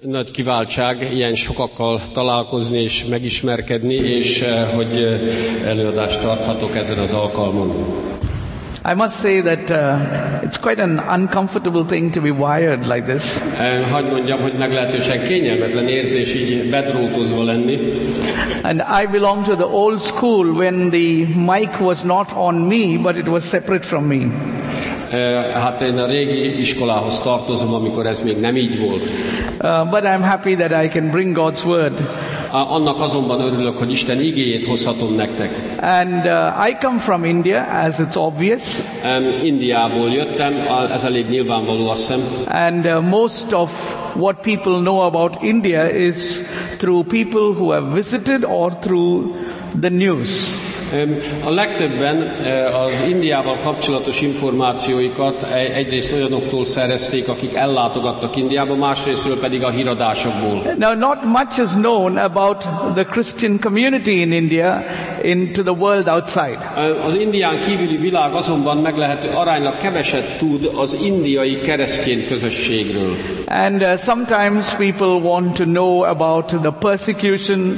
Nagy kiváltság ilyen sokakkal találkozni és megismerkedni, és hogy előadást tarthatok ezen az alkalmon. I must say that it's quite an uncomfortable thing to be wired like this. Hadd mondjam, hogy meglehetősen kényelmetlen érzés így bedrótozva lenni. And I belong to the old school when the mic was not on me, but it was separate from me. Hát én a régi iskolához tartozom, amikor ez még nem így volt. But I'm happy that I can bring God's word. Annak azonban örülök, hogy Isten igéjét hozhatom nektek. And I come from India, as it's obvious. Indiából jöttem, ez elég nyilvánvaló, azt hiszem. And most of what people know about India is through people who have visited or through the news. A legtöbben az Indiával kapcsolatos információikat egyrészt olyanoktól szerezték, akik ellátogattak Indiába, másrésztről pedig a híradásokból. Now, not much is known about the Christian community in India into the world outside. Az Indián kívüli világ azonban meglehető aránylag keveset tud az indiai keresztény közösségről. And sometimes people want to know about the persecution.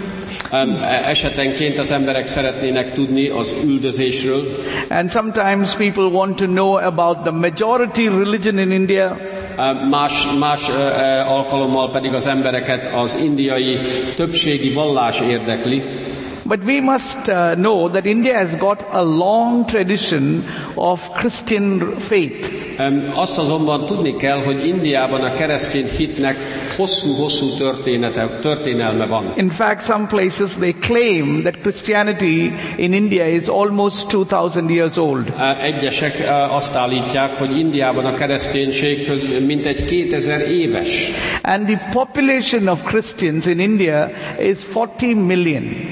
Esetenként az emberek szeretnének tudni az üldözésről. And sometimes people want to know about the majority religion in India. Más alkalommal pedig az embereket az indiai többségi vallás érdekli. But we must know that India has got a long tradition of Christian faith. Azt azonban tudni kell, hogy Indiában a keresztény hitnek hosszú-hosszú történelme van. In fact, some places they claim that Christianity in India is almost 2000 years old. Egyesek azt állítják, hogy Indiában a kereszténység mintegy 2000 éves. And the population of Christians in India is 40 million.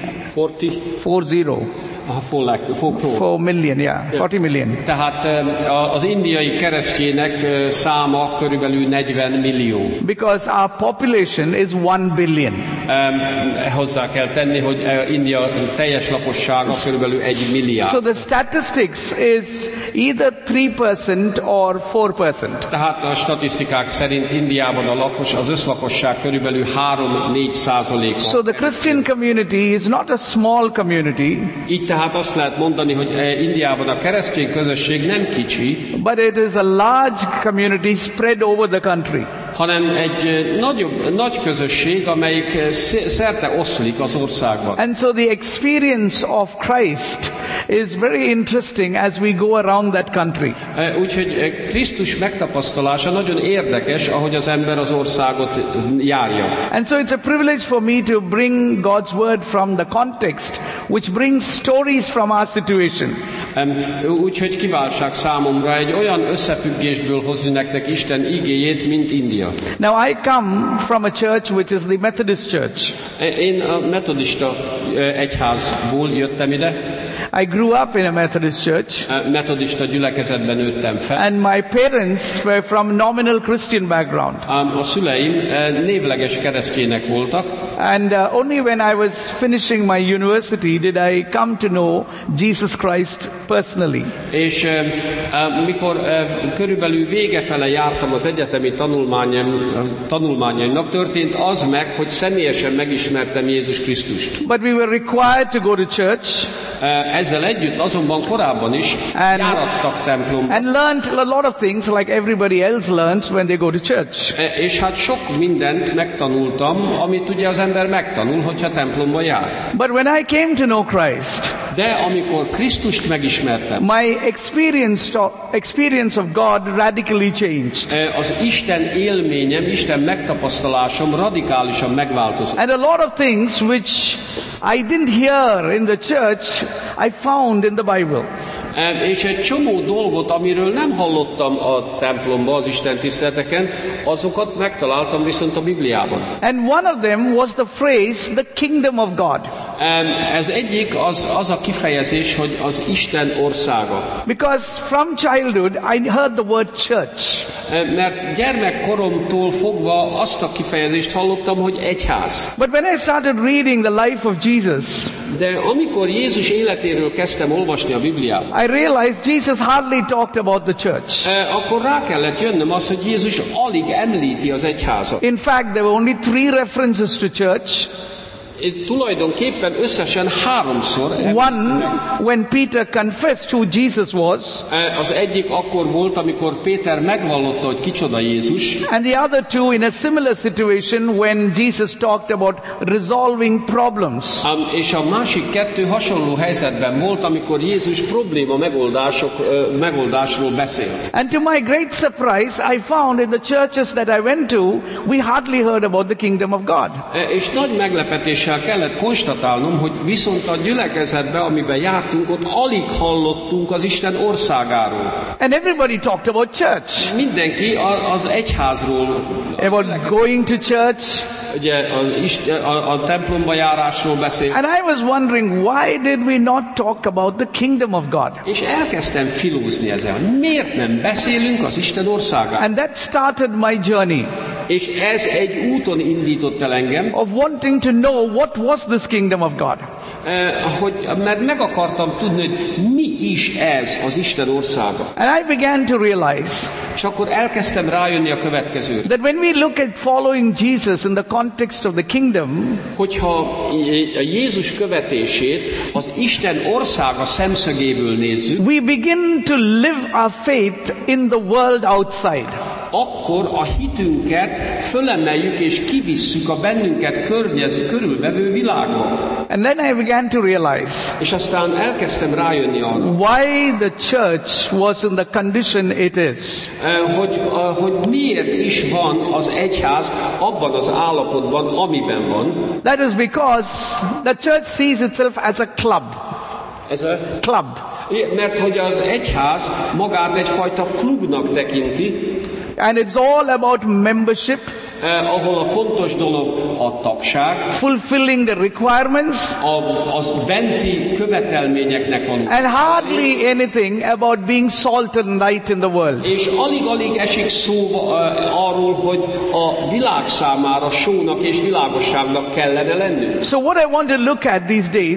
4 million, yeah. 40 million. Tehát az indiai keresztények száma körülbelül 40 millió. Because our population is 1 billion. Hozzá kell tenni, hogy India teljes lakossága körülbelül 1 milliárd. So the statistics is either 3% or 4%. Tehát a statisztikák szerint Indiában az összlakosság körülbelül 3-4%. So the Christian community is not a small community. Így tehát azt lehet mondani, hogy Indiában a keresztény közösség nem kicsi, but it is a large community spread over the country. Hanem egy nagy közösség, amelyik szerte oszlik az országban. And so the experience of Christ is very interesting as we go around that country. Úgyhogy Krisztus megtapasztalása nagyon érdekes, ahogy az ember az országot járja. And so it's a privilege for me to bring God's word from the context, which brings stories from our situation. Úgyhogy kiváltság számomra egy olyan összefüggésből hozni nektek Isten igéjét, mint India. Now I come from a church which is the Methodist Church. Én a metodista egyházból jöttem ide. I grew up in a Methodist church. Metodista gyülekezetben nőttem fel. And my parents were from nominal Christian background. A szüleim névleges keresztények voltak. And only when I was finishing my university did I come to know Jesus Christ personally. És mikor körülbelül végefele jártam az egyetemi tanulmányaimnak, történt az meg, hogy személyesen megismertem Jézus Krisztust. But we were required to go to church. Ezzel együtt azonban korábban is járattak templomba. And learned a lot of things like everybody else learns when they go to church. És hát sok mindent megtanultam, amit ugye az ember megtanul, hogyha templomba jár. But when I came to know Christ, de amikor Krisztust megismertem, my experience of God radically changed. Az Isten élményem, Isten megtapasztalásom radikálisan megváltozott. And a lot of things which I didn't hear in the church, I found in the Bible. És egy csomó dolgot, amiről nem hallottam a templomban, az Isten tiszteleteken, azokat megtaláltam viszont a Bibliában. And one of them was the phrase, the kingdom of God. Ez egyik az a kifejezés, hogy az Isten országa. Because from childhood I heard the word church. Mert gyermekkoromtól fogva azt a kifejezést hallottam, hogy egyház. But when I started reading the life of Jesus, De amikor Jézus életéről kezdtem olvasni a Bibliát, I realized Jesus hardly talked about the church. akkor rá kellett jönnöm az, hogy Jézus alig említi az egyházat. In fact, there were only 3 references to church. Tulajdonképpen összesen 3-szor. One, when Peter confessed who Jesus was. Az egyik akkor volt, amikor Péter megvallotta, hogy kicsoda Jézus. And the other 2 in a similar situation when Jesus talked about resolving problems. És a másik 2 hasonló helyzetben volt, amikor Jézus probléma megoldásról beszélt. And to my great surprise, I found in the churches that I went to, we hardly heard about the kingdom of God. És nagy meglepetéssel kellett konstatálnom, hogy viszont a gyülekezetben, amiben jártunk, ott alig hallottunk az Isten országáról. And everybody talked about church. Mindenki az egyházról, About going to church. ugye a templomba járásról beszél. And I was wondering, why did we not talk about the kingdom of God? És elkezdtem filózni ezzel, hogy miért nem beszélünk az Isten országáról. And that started my journey És ez egy úton indított el engem, of wanting to know what was this kingdom of God. mert meg akartam tudni, hogy mi is ez az Isten országa. And I began to realize És akkor elkezdtem rájönni a következőre. that when we look at following Jesus in the context of the kingdom, Hogyha a Jézus követését az Isten országa szemszögéből nézzük, we begin to live our faith in the world outside. akkor a hitünket fölemeljük és kivisszük a bennünket körülvevő világba. And then I began to realize És aztán elkezdtem rájönni arra, why the church was in the condition it is. hogy miért is van az egyház abban az állapotban, amiben van. That is because the church sees itself as a club. Ez a Club. Mert hogy az egyház magát egyfajta klubnak tekinti, And it's all about membership, ahol a fontos dolog a tagság, fulfilling the requirements, az benti követelményeknek való. and hardly anything about being salt and light in the world. És alig-alig esik szó arról, hogy a világ számára sónak és világosságnak kellene lennünk. So what I want to look at these days,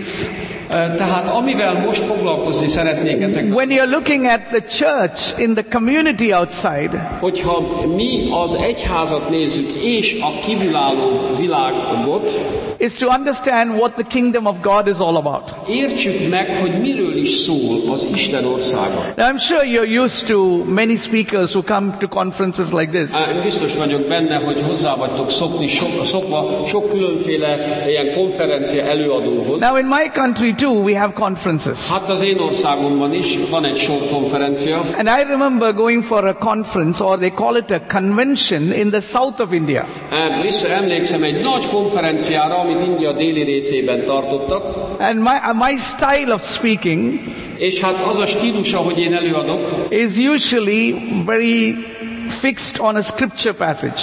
Tehát amivel most foglalkozni szeretnék ezekben, when you're looking at the church in the community outside, hogyha mi az egyházat nézzük és a kívülálló világot, is to understand what the kingdom of God is all about. értsük meg, hogy miről is szól az Isten országa. Now, I'm sure you're used to many speakers who come to conferences like this. Én biztos vagyok benne, hogy hozzá vagytok szokva sok különféle ilyen konferencia előadóhoz. Now, in my country too, we have conferences. Hát az én országomban is van egy sor konferencia. And I remember going for a conference, or they call it a convention, in the south of India. Emlékszem egy nagy konferenciára, amit India déli részében tartottak. And my style of speaking És hát az a stílus, ahogy én előadok, is usually very fixed on a scripture passage.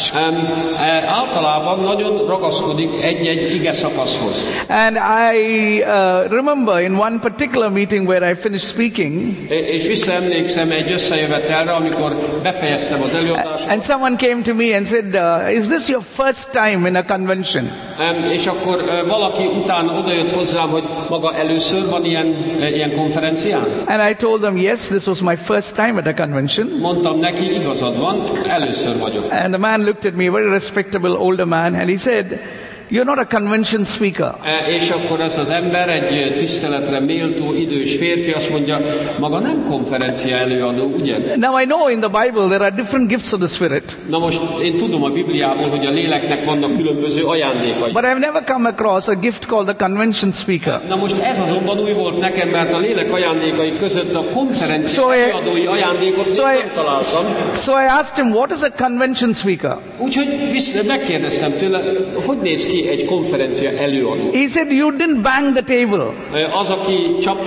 Általában nagyon ragaszkodik egy ige szakaszhoz. And I remember in one particular meeting where I finished speaking, És visszaemlékszem egy összejövetelre, amikor befejeztem az előadást. and someone came to me and said, is this your first time in a convention? És akkor valaki utána odajött hozzám, hogy maga először van ilyen konferencián? And I told them, yes, this was my first time at a convention. Mondtam neki, igazad van, először vagyok. And the man looked at me, a very respectable older man, and he said, you're not a convention speaker. És akkor ez az ember, egy tiszteletre méltó idős férfi azt mondja, maga nem konferencia előadó, ugye? Now I know in the Bible there are different gifts of the Spirit. Na most én tudom a Bibliából, hogy a léleknek vannak különböző ajándékai. But I've never come across a gift called a convention speaker. Na most ez azonban új volt nekem, mert a lélek ajándékai között a konferencia előadói ajándékot nem találtam. So I asked him, what is a convention speaker? Úgyhogy megkérdeztem tőle, hogy néz ki egy konferencia előadó. He said, you didn't bang the table. Az, aki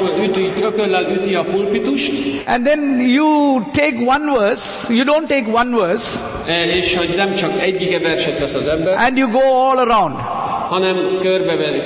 ököllel üti a pulpitust. And then you take one verse, you don't take one verse. És hogy nem csak egy igeverset vesz az ember. And you go all around. Hanem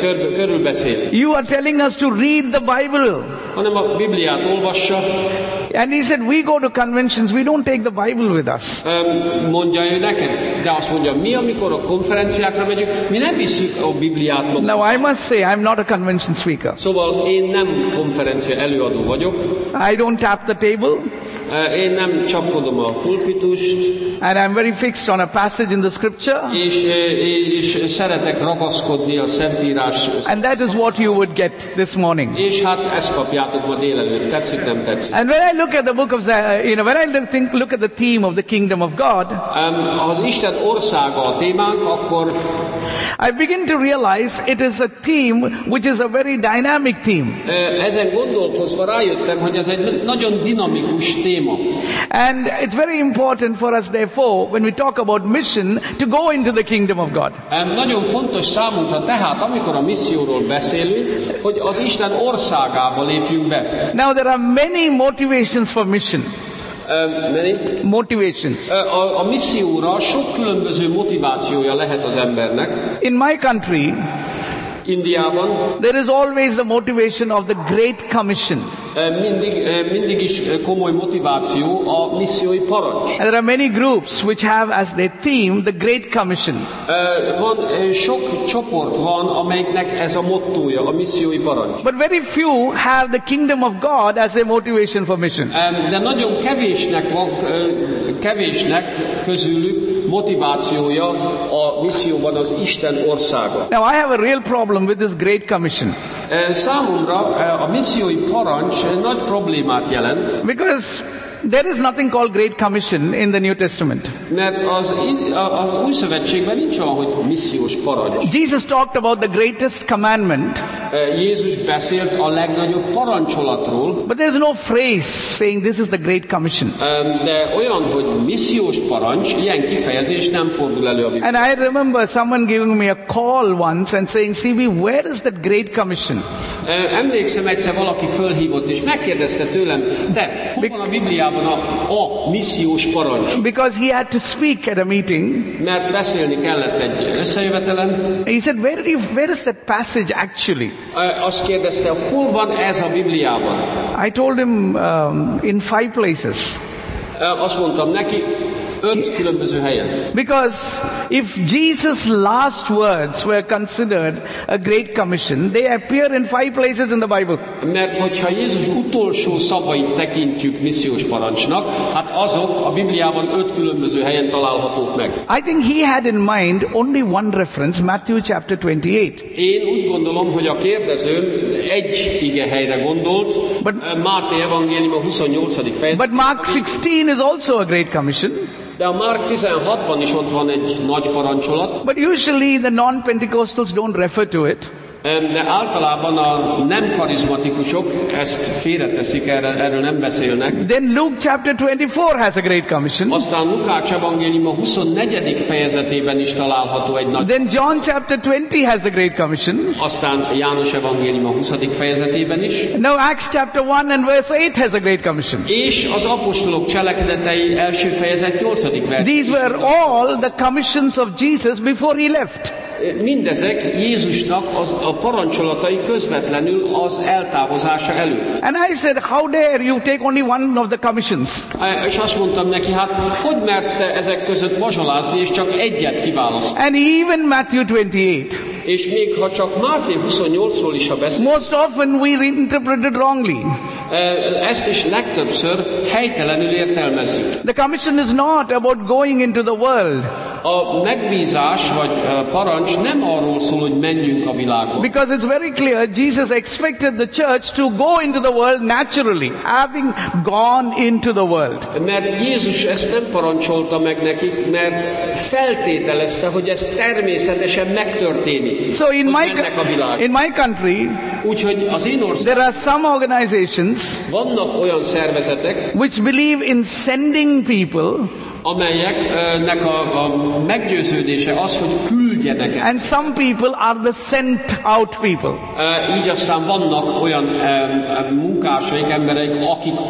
körülbeszél. You are telling us to read the Bible. Hanem a Bibliát olvassa. And he said, we go to conventions, we don't take the Bible with us. Mondja ő neked, de azt mondja, mi amikor a konferenciákra megyünk, mi nem visszük a Bibliát magunkkal. Now I must say, I'm not a convention speaker. Szóval én nem konferencia előadó vagyok. I don't tap the table. Én nem csapkodom a pulpitust. And I'm very fixed on a passage in the scripture. És szeretek ragaszkodni a Szentírás. And that is what you would get this morning. És hát ezt kapjátok ma délelőtt. Tetszik, nem tetszik. And when I look at the book of, when I look at the theme of the kingdom of God, az Isten országa a témánk, akkor I begin to realize it is a theme which is a very dynamic theme. Ezen gondolkozva rájöttem, hogy ez egy nagyon dinamikus téma. And it's very important for us, therefore, when we talk about mission, to go into the kingdom of God. Nagyon fontos számunkra tehát, amikor a misszióról beszélünk, hogy az Isten országába lépjünk be. Now there are many motivations for mission. Motivations. A misszióra sok különböző motivációja lehet az embernek. In my country, Indiában there is always the motivation of the Great Commission. Mindig is komoly motiváció a missziói parancs. And there are many groups which have as their theme the Great Commission. Sok csoport van, amelyiknek ez a mottója, a missziói parancs. But very few have the kingdom of God as a motivation for mission. De nagyon kevésnek közülük motivációja a misszióban az Isten országa. Now I have a real problem with this Great Commission. Számomra a missziói parancs nagy problémát jelent. Because there is nothing called Great Commission in the New Testament. Mert az Új Szövetségben nincs olyan, hogy missziós parancs. Jesus talked about the greatest commandment. Jézus beszélt a legnagyobb parancsolatról. But there is no phrase saying this is the Great Commission. De olyan, hogy missziós parancs, ilyen kifejezés nem fordul elő a Bibliában. And I remember someone giving me a call once and saying, "CV, where is that Great Commission?" Emlékszem, egyszer valaki fölhívott és megkérdezte tőlem, de hol van a Bibliában a missziós parancs? Because he had to speak at a meeting. Mert beszélni kellett egy összejövetelen. He said, where is that passage actually? Azt kérdezte, hol van ez a Bibliában? I told him in 5 places. Azt mondtam neki, 5 különböző helyen. Because if Jesus' last words were considered a great commission, they appear in 5 places in the Bible. Mert hogyha Jézus utolsó szavait tekintjük missziós parancsnak, hát azok a Bibliában 5 különböző helyen találhatók meg. I think he had in mind only one reference, Matthew chapter 28. Én úgy gondolom, hogy a kérdező egy igehelyre gondolt, Máté evangélium a 28. fejezet. But Mark 16 is also a great commission. De a Márk 16-ban is ott van egy nagy parancsolat. But usually the non-Pentecostals don't refer to it. De általában a nem karizmatikusok ezt félreteszik, erről nem beszélnek. Then Luke chapter 24 has a great commission. Aztán Lukács evangélium a 24. fejezetében is található egy nagy. Then John chapter 20 has a great commission. Aztán János evangélium a 20. fejezetében is. Now Acts chapter 1 and verse 8 has a great commission. És az apostolok cselekedetei első fejezet 8. vers. These were all the commissions of Jesus before he left. Mindezek Jézusnak a parancsolatai közvetlenül az eltávozása előtt. And I said, how dare you take only one of the commissions? És azt mondtam neki, hát hogy mersz te ezek között mazsolázni, és csak egyet kiválasztani? And even Matthew 28. És még ha csak Máté 28-ról is, ha beszélünk, most often we interpret it wrongly. Ezt is legtöbbször helytelenül értelmezzük. The commission is not about going into the world. A megbízás vagy parancs nem arról szól, hogy menjünk a világba. Because it's very clear, Jesus expected the church to go into the world naturally, having gone into the world. Mert Jézus ezt nem parancsolta meg nekik, mert feltételezte, hogy ez természetesen megtörténik. So in my country, úgyhogy az én országom, there are some organizations vannak olyan szervezetek, which believe in sending people, amelyeknek a meggyőződése az, hogy küldjenek el. And some people are the sent out people. Így aztán vannak olyan munkásaik, emberek, akik a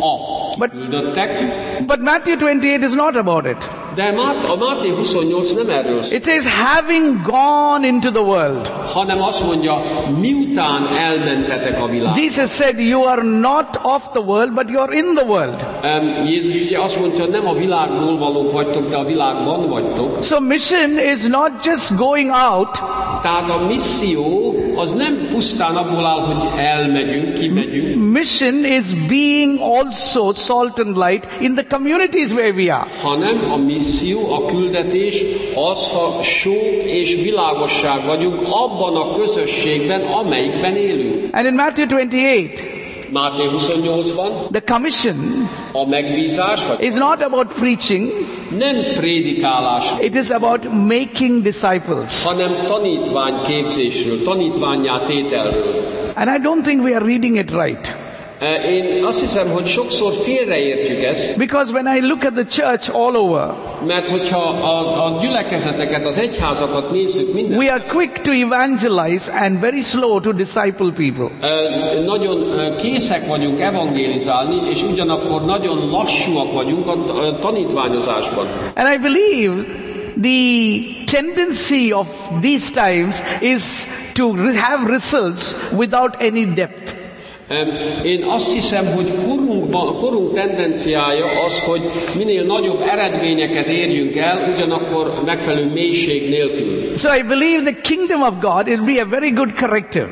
kiküldöttek. But Matthew 28 is not about it. De a Máté 28 nem erről szól, It says, having gone into the world. hanem azt mondja, miután elmentetek a világba. Jesus said, you are not of the world, but you are in the world. Jézus ugye azt mondja, nem a világból valók vagytok, de a világban vagytok. So mission is not just going out. Tehát a misszió az nem pusztán abból áll, hogy elmegyünk, kimegyünk, Mission is being also salt and light in the communities where we are. hanem a misszió, a küldetés az, ha sók és világosság vagyunk abban a közösségben, amelyikben élünk. And in Matthew 28, Máté 28-ban the commission a megbízás vagy is not about preaching, nem prédikálás, it is about making disciples. hanem tanítványképzésről, tanítvánnyá tételről. And I don't think we are reading it right. Én azt hiszem, hogy sokszor félreértjük ezt, Because when I look at the church all over, mert hogyha a gyülekezeteket, az egyházakat nézzük, minden we are quick to evangelize and very slow to disciple people. nagyon készek vagyunk evangélizálni, és ugyanakkor nagyon lassúak vagyunk a tanítványozásban. And I believe the tendency of these times is to have results without any depth. Én azt hiszem, hogy korunk tendenciája az, hogy minél nagyobb eredményeket érjünk el, ugyanakkor megfelelő mélység nélkül. So I believe the kingdom of God will be a very good corrective.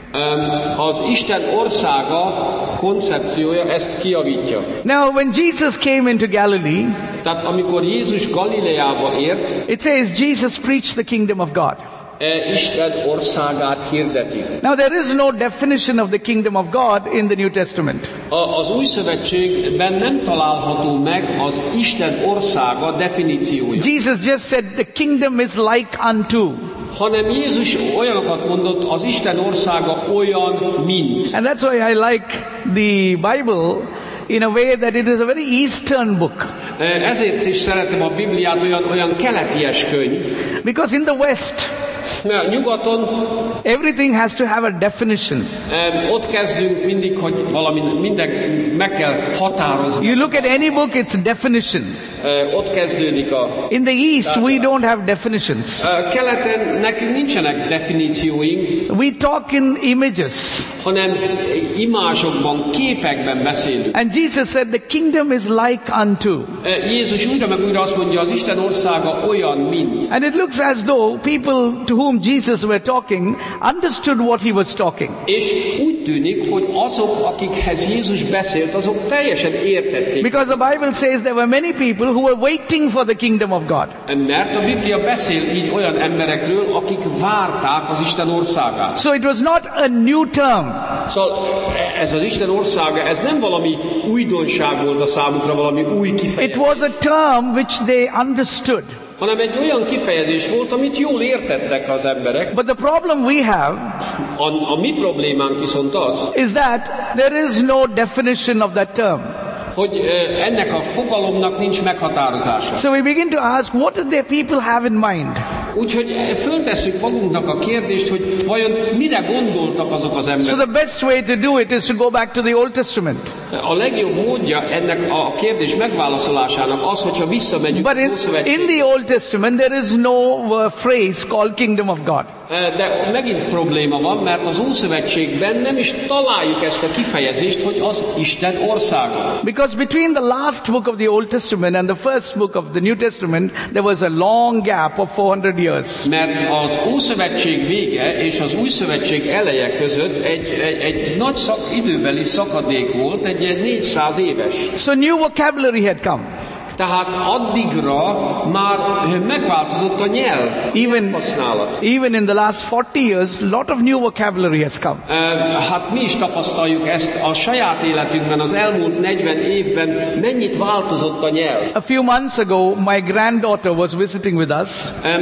Az Isten országa koncepciója ezt kijavítja. Now when Jesus came into Galilee, Tehát amikor Jézus Galileába ért, it says Jesus preached the kingdom of God. Isten országát hirdeti. Now there is no definition of the kingdom of God in the New Testament. Az Új Szövetségben nem található meg az Isten országa definíciója. Jesus just said the kingdom is like unto. Hanem Jézus olyanokat mondott, az Isten országa olyan, mint. And that's why I like the Bible in a way that it is a very Eastern book. Ezért is szeretem a Bibliát, olyan keleties könyv. Because in the West, nyugaton everything has to have a definition. Ott kezdünk mindig, hogy minden meg kell határozni. You look at any book, it's definition. Ott kezdődik a... In the East, we don't have definitions. Keleten nekünk nincsenek definícióink. We talk in images. Hanem imázsokban, képekben beszélünk. And Jesus said the kingdom is like unto. Jézus újra meg újra azt mondja, az Isten országa olyan, mint. And it looks as though people to whom Jesus were talking understood what he was talking. És úgy tűnik, hogy azok, akikhez Jézus beszélt, azok teljesen értették. Because the Bible says there were many people who were waiting for the kingdom of God. Mert a Biblia beszél így olyan emberekről, akik várták az Isten országát. So it was not a new term. Szóval ez az Isten országa, ez nem valami újdonság volt a számukra, valami új kifejezés. It was a term which they understood. Hanem egy olyan kifejezés volt, amit jól értettek az emberek. But the problem we have a mi problémánk viszont az, is that there is no definition of that term. Hogy ennek a fogalomnak nincs meghatározása. So we begin to ask, what did the people have in mind? Úgyhogy föltesszük magunknak a kérdést, hogy vajon mire gondoltak azok az emberek. So the best way to do it is to go back to the Old Testament. A legjobb módja ennek a kérdés megválaszolásának az, hogyha visszamegyünk But az Ószövetségbe. in the Old Testament there is no phrase called kingdom of God. De megint probléma van, mert az Ószövetségben nem is találjuk ezt a kifejezést, hogy az Isten országa. Because between the last book of the Old Testament and the first book of the New Testament, there was a long gap of 400 years. Mert az Ószövetség vége és az Új Szövetség eleje között egy nagy időbeli szakadék volt, egy 400 éves. So new vocabulary had come. Tehát addigra már megváltozott a nyelv, használat. Even in the last 40 years, lot of new vocabulary has come. Hát mi is tapasztaljuk ezt a saját életünkben, az elmúlt 40 évben mennyit változott a nyelv. A few months ago, my granddaughter was visiting with us.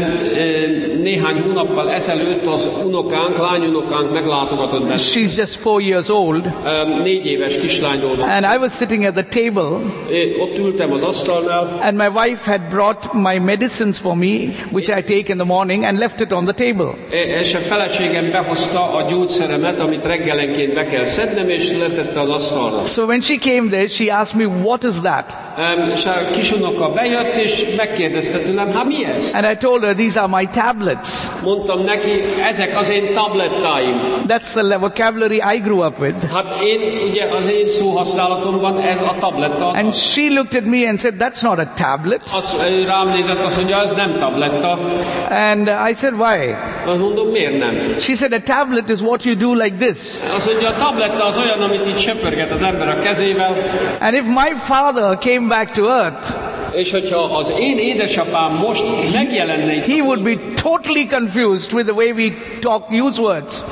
Néhány hónappal ezelőtt az lányunokánk meglátogatott bennünket. She's just 4 years old. 4 éves kislányról van. And I was sitting at the table. Ott ültem az asztalnál. asztalnál, And my wife had brought my medicines for me, which I take in the morning, and left it on the table. és a feleségem behozta a gyógyszeremet, amit reggelenként be kell szednem, és letette az asztalra. So when she came there, she asked me, what is that? És a kisunoka bejött, és megkérdezte tőlem, hát mi ez? And I told her, these are my tablets. Mondtam neki, ezek az én tablettáim. That's the vocabulary I grew up with. Hát ugye az én szóhasználatomban ez a tabletta. And she looked at me and said, that's not a tablet. Ő rám nézett, azt mondja, ez nem tabletta. And I said, why? Azt mondom, miért nem? She said, a tablet is what you do like this. Azt mondja, a tabletta az olyan, amit így söpörget az ember a kezével. And if my father came back to earth, És hogyha az én édesapám most megjelenne itt, he would be totally confused with the way we use words.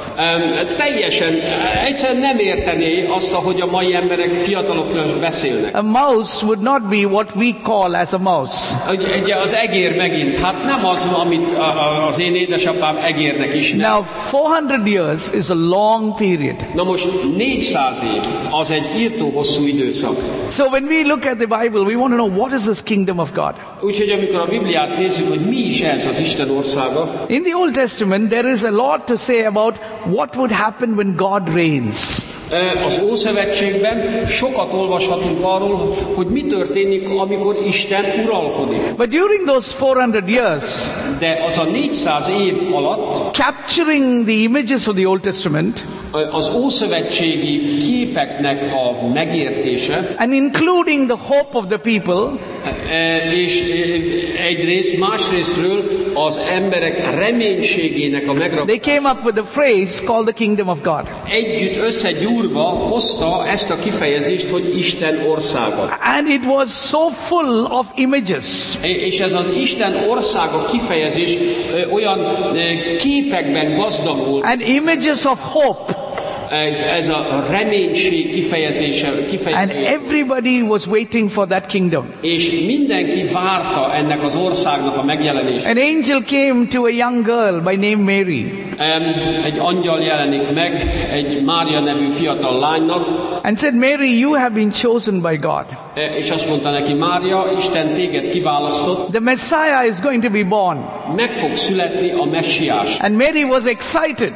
egyszerűen nem értené azt, ahogy a mai emberek, fiatalok beszélnek. A mouse would not be what we call as a mouse. Ugye az egér megint, hát nem az, amit az én édesapám egérnek ismer. Now 400 years is a long period. Na most 400 év, az egy írtó hosszú időszak. So when we look at the Bible, we want to know what is this kingdom of God. Úgyhogy amikor a Bibliát nézzük, hogy mi is ez az Isten országa. In the Old Testament, there is a lot to say about what would happen when God reigns. Az Ószövetségben sokat olvashatunk arról, hogy mi történik, amikor Isten uralkodik. But during those 400 years, de az a 400 év alatt, capturing the images of the Old Testament, az ószövetségi képeknek a megértése, and including the hope of the people, és egyrészt, másrésztről az emberek reménységének a megragadása. they came up with a phrase called the kingdom of God. Együtt összegyúrva hozta ezt a kifejezést, hogy Isten országa. And it was so full of images. És ez az Isten országa kifejezés olyan képekben gazdag volt. And images of hope. Ez a reménység kifejezése. And everybody was waiting for that kingdom. És mindenki várta ennek az országnak a megjelenését. An angel came to a young girl by name Mary. Egy angyal jelenik meg egy Mária nevű fiatal lánynak. And said, Mary, you have been chosen by God. És azt mondta neki, Mária, Isten téged kiválasztott. The Messiah is going to be born. Meg fog születni a messiás. And Mary was excited.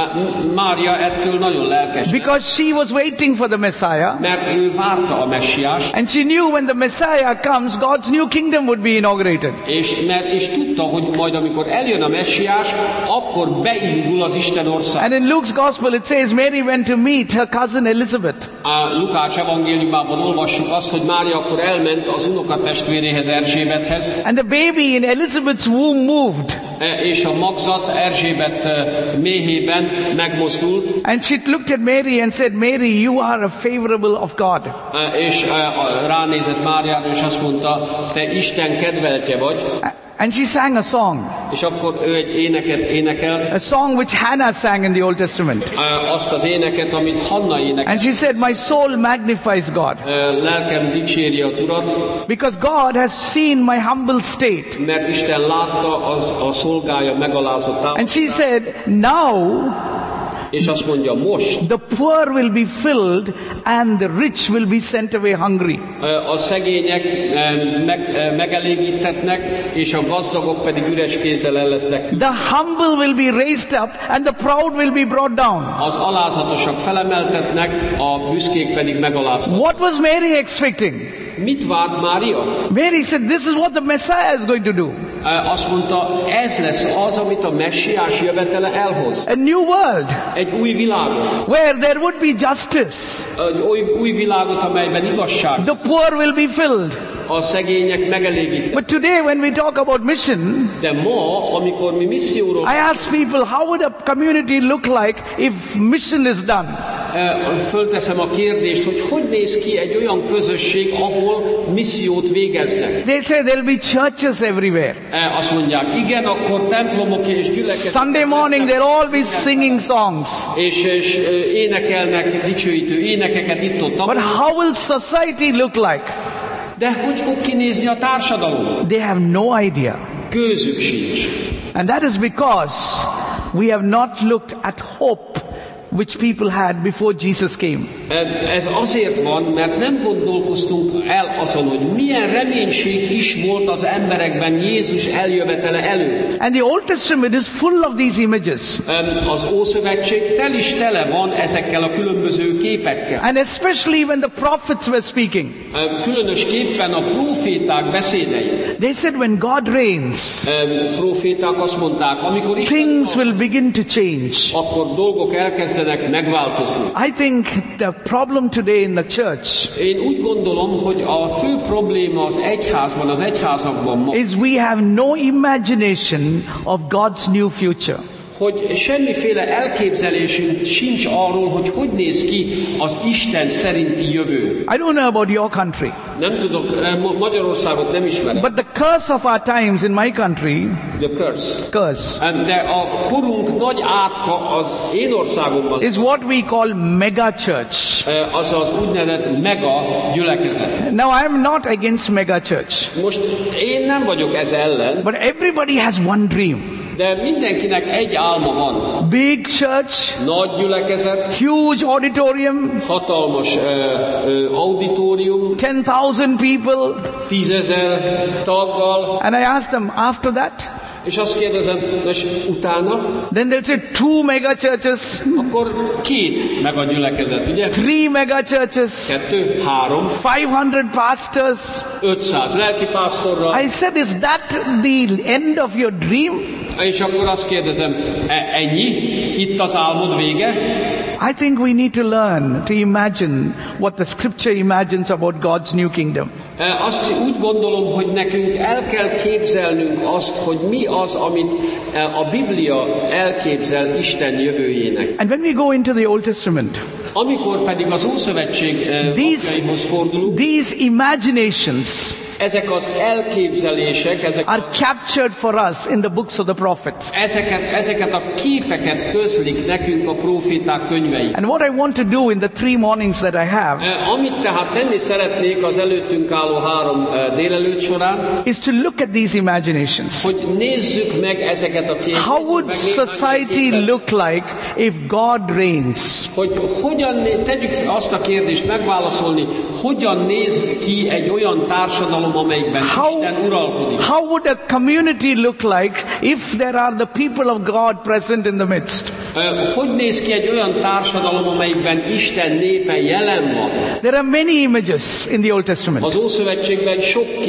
Mária ettől nagyon lelkes. Because she was waiting for the Messiah. Mert ő várta a messiást. And she knew when the Messiah comes, God's new kingdom would be inaugurated. És tudta, hogy majd amikor eljön a messiás, akkor beindul az Isten ország. And in Luke's Gospel it says Mary went to meet her cousin Elizabeth. A Lukács evangéliumában olvassuk azt, hogy Mária akkor elment az unokatestvéréhez, Erzsébethez. And the baby in Elizabeth's womb moved. És a magzat Erzsébet méhében megmozdult. And she looked at Mary and said, Mary, you are a favorable of God. És ránézett Máriára, és azt mondta, te Isten kedveltje vagy. And she sang a song. És akkor ő egy éneket énekelt. A song which Hannah sang in the Old Testament. Azt az éneket, amit Hanna énekelt. And she said, my soul magnifies God. Lelkem dicséri az Urat. Because God has seen my humble state. Mert Isten látta a szolgája megalázott állapotát. And she said, now és azt mondja, most the poor will be filled and the rich will be sent away hungry. A szegények megelégítetnek, és a gazdagok pedig üres kézzel el lesznek. The humble will be raised up and the proud will be brought down. Az alázatosak felemeltetnek, a büszkék pedig megaláztatnak. What was Mary expecting? Mit várt Mária? Mary said, this is what the Messiah is going to do. Azt mondta, ez lesz az, amit a messiás jövetele elhoz. A new world. Egy új világot. Where there would be justice. Egy új világot, amelyben igazság. The poor will be filled. A szegények megelégítettek. But today when we talk about mission, de ma, amikor mi misszióról I ask people, how would a community look like if mission is done? Fölteszem a kérdést, hogy néz ki egy olyan közösség, ahol missziót végeznek. They say there will be churches everywhere. Azt mondják, igen, akkor templomok és gyülekezetek. Sunday morning they'll all be singing songs. És énekelnek dicsőítő énekeket itt-ott. But how will society look like? De hogy fog kinézni a társadalom? They have no idea. Gőzük sincs. And that is because we have not looked at hope which people had before Jesus came. Ez azért van, mert nem gondolkoztunk el azon, hogy milyen reménység is volt az emberekben Jézus eljövetele előtt. And the Old Testament is full of these images. Az Ószövetség tele van ezekkel a különböző képekkel. And especially when the prophets were speaking. Különösképpen a proféták beszédei. They said when God reigns, Proféták azt mondták, amikor things will begin to change. akkor dolgok elkezdenek megváltozni. I think the problem today in the church Én úgy gondolom, hogy a fő probléma az egyházban, az egyházakban ma, is we have no imagination of God's new future. hogy semmiféle elképzelésünk sincs arról, hogy néz ki az Isten szerinti jövő. I don't know about your country, Nem tudok, Magyarországot nem ismerem. but the curse of our times in my country, The curse. De a korunk nagy átka az én országomban is what we call mega church. az az úgynevezett mega gyülekezet. Now I am not against mega church, Most én nem vagyok ez ellen, but everybody has one dream. de mindenkinek egy álma van. Big church, Nagy gyülekezet, huge auditorium, hatalmas auditorium, 10,000 people. 10,000 taggal, And I asked them, after that? és azt kérdezem, és utána, Then they'll say 2 mega churches, akkor 2 mega gyülekezet, ugye? 3 mega churches, 2, 3, 500 pastors. 500 lelkipásztorral, I said, is that the end of your dream? és akkor azt kérdezem, ennyi? Itt az álmod vége? I think we need to learn to imagine what the scripture imagines about God's new kingdom. Azt úgy gondolom, hogy nekünk el kell képzelnünk azt, hogy mi az, amit a Biblia elképzel Isten jövőjének. And when we go into the Old Testament, Amikor pedig az Ószövetség napjaihoz fordulunk, these imaginations ezek az elképzelések, ezek are captured for us in the books of the prophets. ezeket a képeket közlik nekünk a próféták könyvei. And what I want to do in the 3 mornings that I have Amit tehát tenni szeretnék az előttünk álló 3 délelőtt során, is to look at these imaginations. hogy nézzük meg ezeket a képeket. How would society look like if God reigns? Hogy hogyan tegyük azt a kérdést megválaszolni, hogyan néz ki egy olyan társadalom, amelyikben Isten uralkodik. How would a community look like if there are the people of God present in the midst? Hogy néz ki egy olyan társadalom, amelyikben Isten népe jelen van? There are many images in the Old Testament. Az Ószövetségben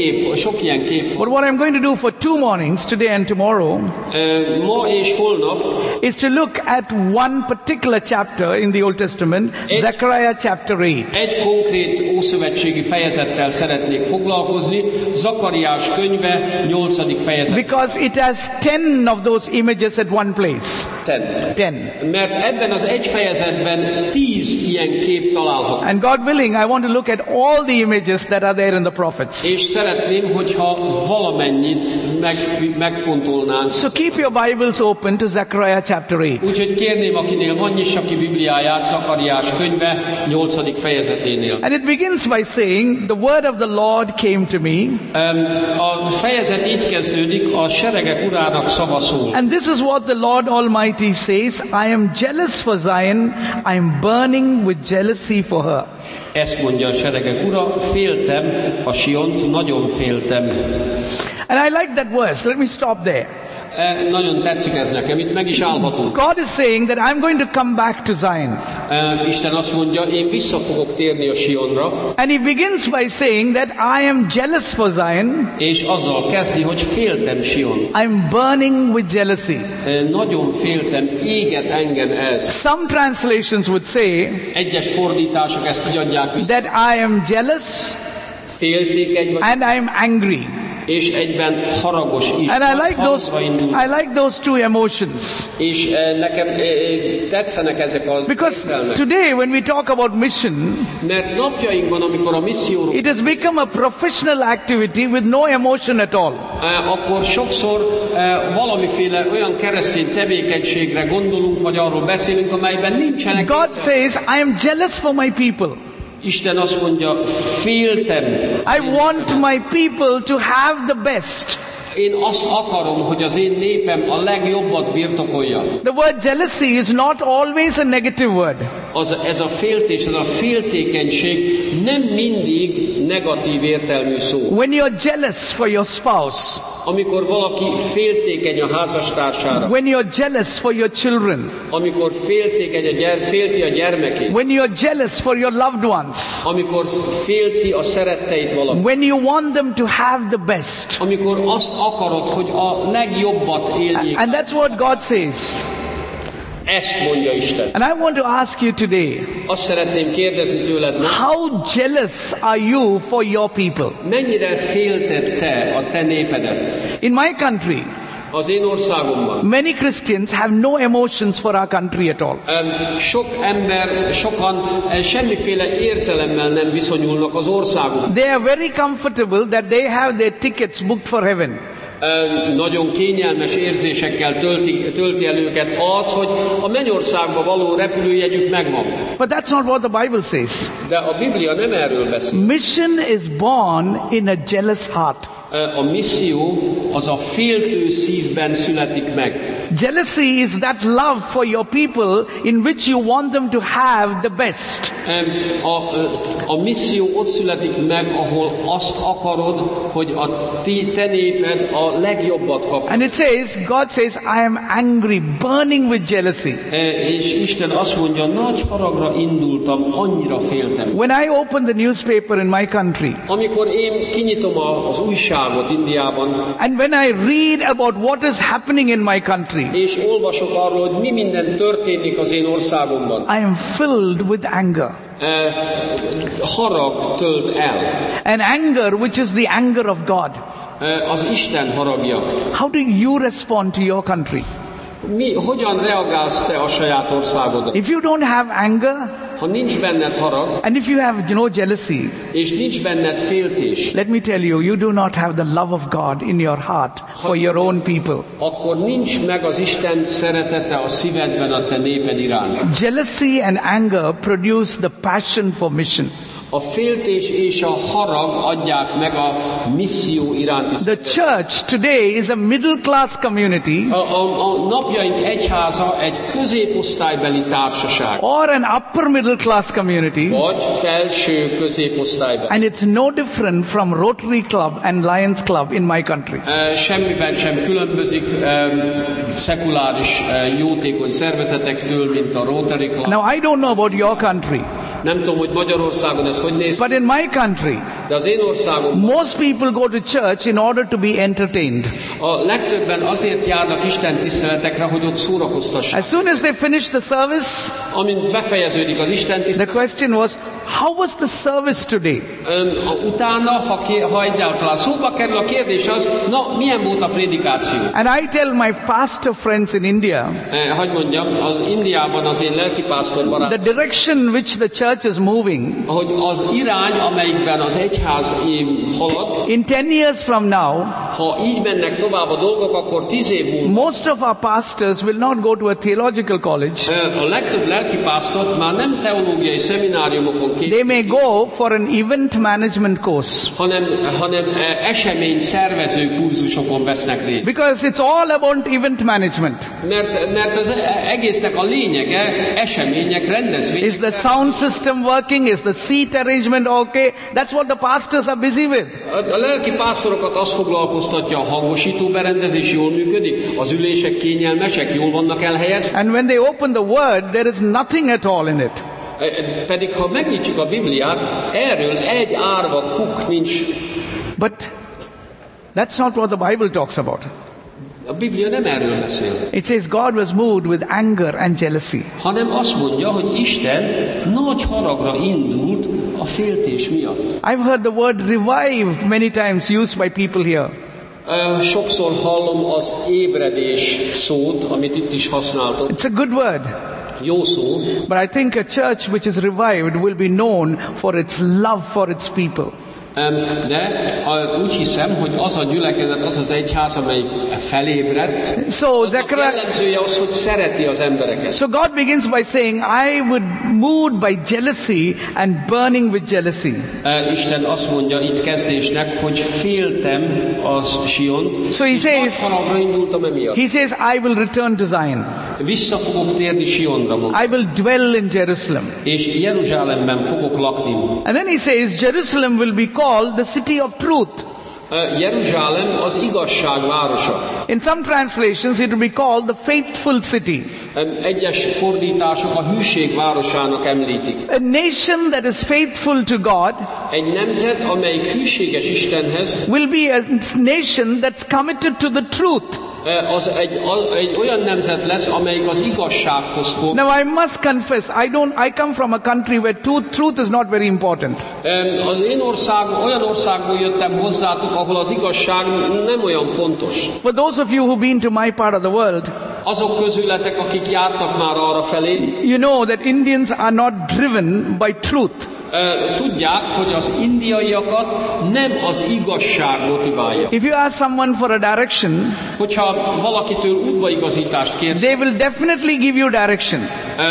sok ilyen kép van. But what I'm going to do for 2 mornings, today and tomorrow, Ma és holnap is to look at one particular chapter in the Old Testament, Zechariah chapter 8. egy konkrét ószövetségi fejezettel szeretnék foglalkozni, Zakariás könyve 8. fejezet. Because it has 10 of those images at one place. 10. Mert ebben az egy fejezetben 10 ilyen kép található. And God willing, I want to look at all the images that are there in the prophets. És szeretném, hogyha valamennyit megfontolnánk. So keep your Bibles open to Zechariah chapter 8. Úgyhogy kérném, akinél van, nyissa ki Bibliáját Zakariás könyve 8. fejezeténél. And it begins by saying, the word of the Lord came to me. A fejezet így kezdődik, a seregek urának szava szól. And this is what the Lord Almighty says, I am jealous for Zion, I am burning with jealousy for her. Ezt mondja a seregek ura, féltem a Siont, nagyon féltem. And I like that verse. Let me stop there. Nagyon tetszik ez nekem, itt meg is állhatunk. God is saying that I'm going to come back to Zion. Isten azt mondja, én vissza fogok térni a Sionra. And he begins by saying that I am jealous for Zion. És azzal kezdi, hogy féltem Sion. I'm burning with jealousy. Nagyon féltem, éget engem ez. Some translations would say Egyes fordítások ezt így adják vissza. that I am jealous Féltékeny vagy, and I'm angry. és egyben haragos is. And I like those 2 emotions. És nekem tetszenek ezek az Because érzelmek. today when we talk about mission, Mert napjainkban, amikor a misszióról, it has become a professional activity with no emotion at all. akkor sokszor valamiféle olyan keresztény tevékenységre gondolunk, vagy arról beszélünk, amelyben nincsenek. God says, I am jealous for my people. Isten azt mondja, féltem. I want my people to have the best. Én azt akarom, hogy az én népem a legjobbat birtokolja. The word jealousy is not always a negative word. Ez a féltés, ez a féltékenység nem mindig negatív értelmű szó. When you're jealous for your spouse, amikor valaki féltékeny a házastársára, when you're jealous for your children, amikor félti a gyermekét, when you're jealous for your loved ones, amikor félti a szeretteit valaki, when you want them to have the best, amikor azt akarod, hogy a legjobbat éljék. and that's what God says. Ezt mondja Isten. And I want to ask you today, Azt szeretném kérdezni tőled, how jealous are you for your people? mennyire félted te a te népedet? In my country, Az én országomban. many Christians have no emotions for our country at all. Sokan semmiféle érzelemmel nem viszonyulnak az országukhoz. They are very comfortable that they have their tickets booked for heaven. Nagyon kényelmes érzésekkel tölti el őket az, hogy a mennyországba való repülőjegyük megvan. But that's not what the Bible says. De a Biblia nem erről beszél. Mission is born in a jealous heart. A misszió az a féltő szívben születik meg. Jealousy is that love for your people in which you want them to have the best. A misszió ott születik meg, ahol azt akarod, hogy a te néped a legjobbat kapja. And it says, God says, I am angry, burning with jealousy. És Isten azt mondja, nagy haragra indultam, annyira féltem. When I open the newspaper in my country, Amikor én kinyitom az újságot Indiában, and when I read about what is happening in my country, és olvasok arról, hogy mi minden történik az én országomban, I am filled with anger. harag tölt el. An anger which is the anger of God. Az Isten haragja. How do you respond to your country? Hogyan reagálsz te a saját országodra? If you don't have anger, Ha nincs benned harag, and if you have no jealousy, és nincs benned féltés, let me tell you, you do not have the love of God in your heart for your own people. akkor nincs meg az Isten szeretete a szívedben a te néped iránt. Jealousy and anger produce the passion for mission. A féltés és a harag adják meg a misszió iránti The church today is a middle class community A napjaink egyháza egy középosztálybeli társaság, or an upper middle class community, vagy felső középosztálybeli. and it's no different from Rotary Club and Lions Club in my country. Semmiben sem különbözik szekuláris jótékony szervezetektől, mint a Rotary Club. Now I don't know about your country, Nem tudom, hogy Magyarországon ez hogy néz ki, but in my country, de az én országomban most people go to church in order to be entertained. a legtöbben azért járnak Isten tiszteletekre, hogy ott szórakoztassanak. As soon as they finish the service, Amint befejeződik az Isten the tisztelet, question was, how was the service today? utána, ha egyáltalán szóba kerül, a kérdés az, na, milyen volt a prédikáció? And I tell my pastor friends in India, Hadd mondjam, az Indiában az én lelkipásztor barát, the direction which the church is moving, hogy az irány, amelyikben az egyház halad, in 10 years from now, ha így mennek tovább a dolgok, akkor 10 év múlva most of our pastors will not go to a theological college. a legtöbb lelkipásztort már nem teológiai szemináriumokon They may go for an event management course, hanem esemény szervező kurzusokon vesznek részt. because it's all about event management. Mert az egésznek a lényege események, rendezvények. Is the sound system working? Is the seat arrangement okay? That's what the pastors are busy with. A lelki pásztorokat azt foglalkoztatja, a hangosító berendezés jól működik, az ülések kényelmesek, jól vannak elhelyezve. And when they open the word, there is nothing at all in it. Pedig ha megnyitjuk a Bibliát, erről egy árva kuk nincs. But that's not what the Bible talks about. A Biblia nem erről beszél, It says God was moved with anger and jealousy. hanem azt mondja, hogy Isten nagy haragra indult a féltés miatt. I've heard the word revived many times used by people here. Sokszor hallom az ébredés szót, amit itt is használtok. It's a good word. Jó szó, But I think a church which is revived will be known for its love for its people. De úgy hiszem, hogy az a gyülekezet, az az egyház, amelyik felébredt, annak jellemzője az, hogy szereti az embereket. So God begins by saying, I would moved by jealousy and burning with jealousy. Isten azt mondja itt kezdésnek, hogy féltem az Siont, so he says, I will return to Zion. Vissza fogok térni Sionra, mondja. I will dwell in Jerusalem. És Jeruzsálemben fogok lakni. And then he says, Jerusalem will be called the city of truth. Jeruzsálem az igazság városa. In some translations it will be called the faithful city. Egyes fordítások a hűség városának említik. A nation that is faithful to God egy nemzet, amelyik hűséges Istenhez will be a nation that's committed to the truth. Az egy olyan nemzet lesz, amelyik az igazsághoz fog. Now I must confess, I come from a country where truth is not very important. Az én olyan országból jöttem hozzátok, ahol az igazság nem olyan fontos. For those of you who've been to my part of the world, azok közületek, akik jártak már arra felé, you know that Indians are not driven by truth. Tudják, hogy az indiaiakat nem az igazság motiválja. If you ask someone for a direction, hogyha valakitől útbaigazítást kérsz, they will definitely give you direction.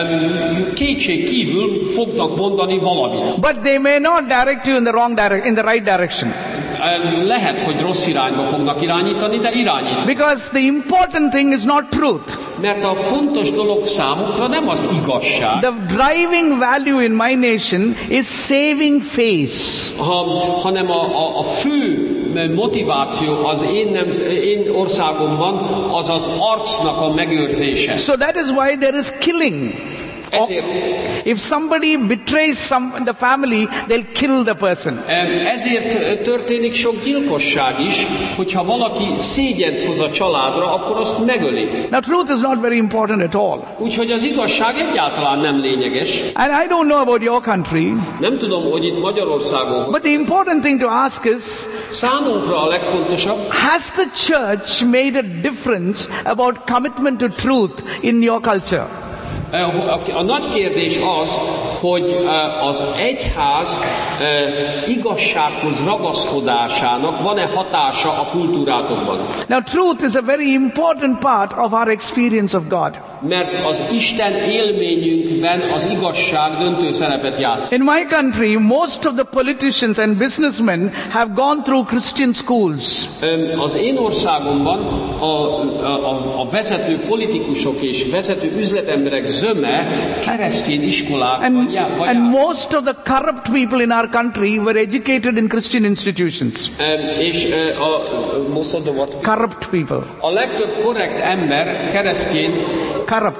Kétség kívül fognak mondani valamit. But they may not direct you in the right direction. Lehet, hogy rossz irányba fognak irányítani, de irányít. Because the important thing is not truth. Mert a fontos dolog számukra nem az igazság. The driving value in my nation is saving face. Hanem a fő motiváció az én országomban az az arcnak a megőrzése. So that is why there is killing. If somebody betrays the family, they'll kill the person. Ezért történik sok gyilkosság is, hogyha valaki szégyent hoz a családra, akkor azt megölik. Now truth is not very important at all. Úgyhogy az igazság egyáltalán nem lényeges. And I don't know about your country. Nem tudom, hogy itt Magyarországon. But the important thing to ask is, számunkra a legfontosabb, has the church made a difference about commitment to truth in your culture? A nagy kérdés az, hogy az egyház igazsághoz ragaszkodásának van-e hatása a kultúrátokban. Now truth is a very important part of our experience of God. Mert az Isten élményünkben az igazság döntő szerepet játszik. In my country, most of the politicians and businessmen have gone through Christian schools. Az én országomban a vezető politikusok és vezető üzletemberek zöme keresztény iskolákban jár. And most of the corrupt people in our country were educated in Christian institutions. És most of the what? Corrupt people. A legtöbb korrekt ember keresztény. Corrupt.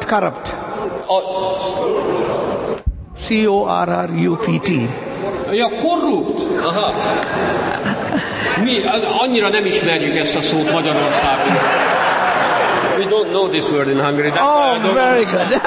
C-O-R-R-U-P-T. Ja, korrupt. Aha. Mi annyira nem ismerjük ezt a szót Magyarországon. We don't know this word in Hungary. That's why I don't very good.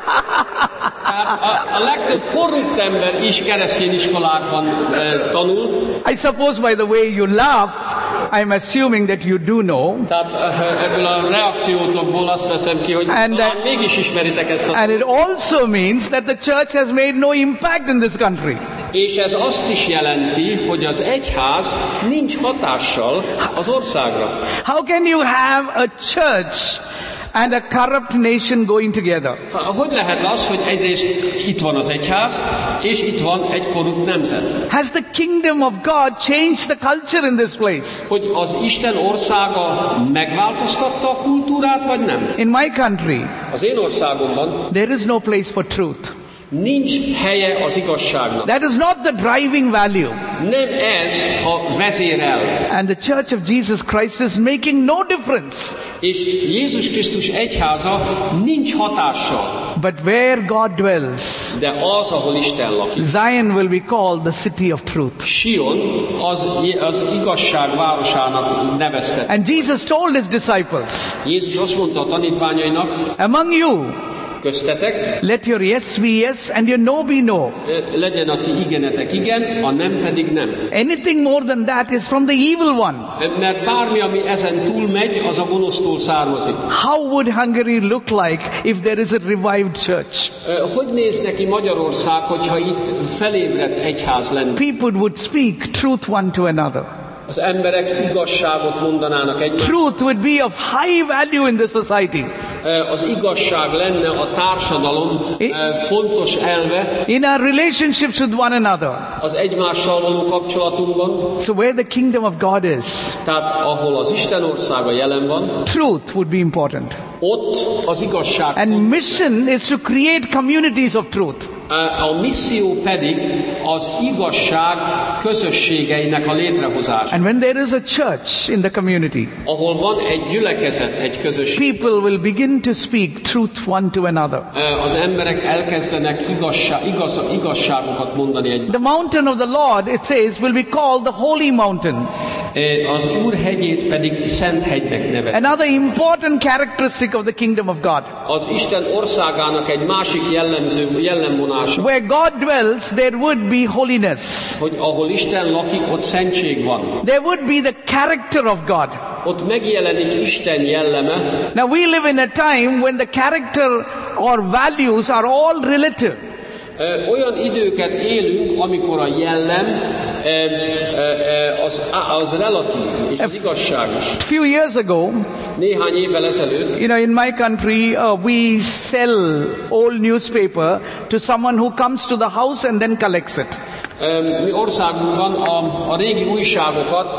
A legtöbb korrupt ember is keresztény iskolákban tanult. I suppose by the way you laugh, I'm assuming that you do know. Tehát ebből a reakciótokból azt veszem ki, hogy mégis ismeritek ezt a szót. And it also means that the church has made no impact in this country. És ez azt is jelenti, hogy az egyház nincs hatással az országra. How can you have a church and a corrupt nation going together? Hogy lehet az, hogy egyrészt itt van az egyház, és itt van egy korrupt nemzet? Has the kingdom of God changed the culture in this place? Hogy az Isten országa megváltoztatta a kultúrát, vagy nem? In my country, az én országomban, there is no place for truth. Nincs helye az igazságnak. That is not the driving value. Nem ez a vezérelv. And the Church of Jesus Christ is making no difference. És Jézus Krisztus egyháza nincs hatással. But where God dwells, de az, ahol Isten lakik, Zion will be called the city of truth. Sion az igazság városának nevezte. And Jesus told his disciples, Jézus azt mondta a tanítványainak, among you, köztetek. Let your yes be yes and your no be no. Legyen a ti igenetek igen, a nem pedig nem. Anything more than that is from the evil one. Mert bármi, ami ezen túl megy, az a gonosztól származik. How would Hungary look like if there is a revived church? Hogy néz neki Magyarország, hogyha itt felébredt egyház lenne? People would speak truth one to another. Az emberek igazságot mondanának egymásnak. Truth would be of high value in the society. Az igazság lenne a társadalom fontos elve. In our relationships with one another. Az egymással való kapcsolatunkban. So where the kingdom of God is. Tehát ahol az Isten országa jelen van. Truth would be important. Ott az igazság. And mission is to create communities of truth. A misszió pedig az igazság közösségeinek a létrehozása. And when there is a church in the community, ahol van egy gyülekezet, egy közösség, people will begin to speak truth one to another. Az emberek elkezdenek igazságokat mondani egymásnak. The mountain of the Lord, it says, will be called the holy mountain. Az Úr hegyét pedig Szent hegynek nevezik. Another important characteristic of the kingdom of God. Az Isten országának egy másik jellemvonása. Where God dwells, there would be holiness. Hogy ahol Isten lakik, ott szentség van. There would be the character of God. Ott megjelenik Isten jelleme. Now we live in a time when the character or values are all relative. Olyan időket élünk, amikor a jellem az relatív és az igazságos. A few years ago, néhány évvel ezelőtt, in my country, we sell old newspaper to someone who comes to the house and then collects it. Mi országunkban a régi újságokat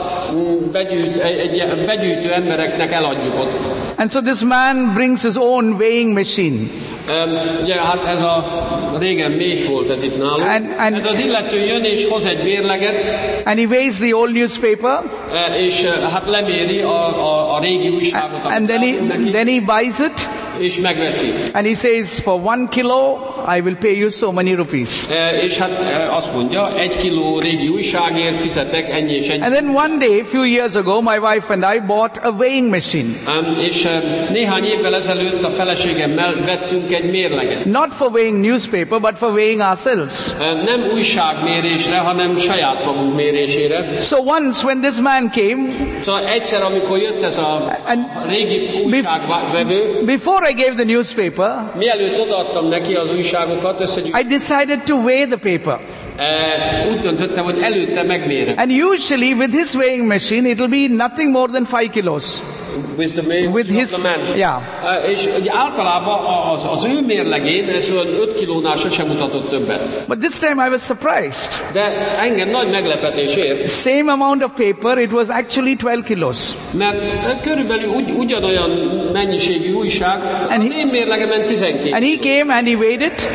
begyűjtő embereknek eladjuk ott. And so this man brings his own weighing machine. Ugye hát ez a régen mély volt ez itt nálunk. Ez az illető jön és hoz egy mérleget. And he weighs the old newspaper. És hát leméri a régi újságot. And then he buys it. És megveszi. And he says, for 1 kilo, I will pay you so many rupees. És hát azt mondja, 1 kiló régi újságért fizetek ennyi és ennyi. And then one day, a few years ago, my wife and I bought a weighing machine. És néhány évvel ezelőtt a feleségemmel vettünk egy mérleget. Not for weighing newspaper, but for weighing ourselves. Nem újságmérésre, hanem saját magunk mérésére. So once when this man came, szóval egyszer, amikor jött ez a régi újságvevő, before I gave the newspaper, mielőtt odaadtam neki az újságokat, I decided to weigh the paper. Úgy döntöttem, hogy előtte megmérem. And usually with his weighing machine, it will be nothing more than 5 kilos. With his, yeah. És általában az ő mérlegén ez 5 kilónál sosem mutatott többet. But this time I was surprised. De engem nagy meglepetés ért. Same amount of paper, it was actually 12 kilos. Mert körülbelül ugyanolyan mennyiségű újság, az én mérlegemen 12. And he came and he weighed it.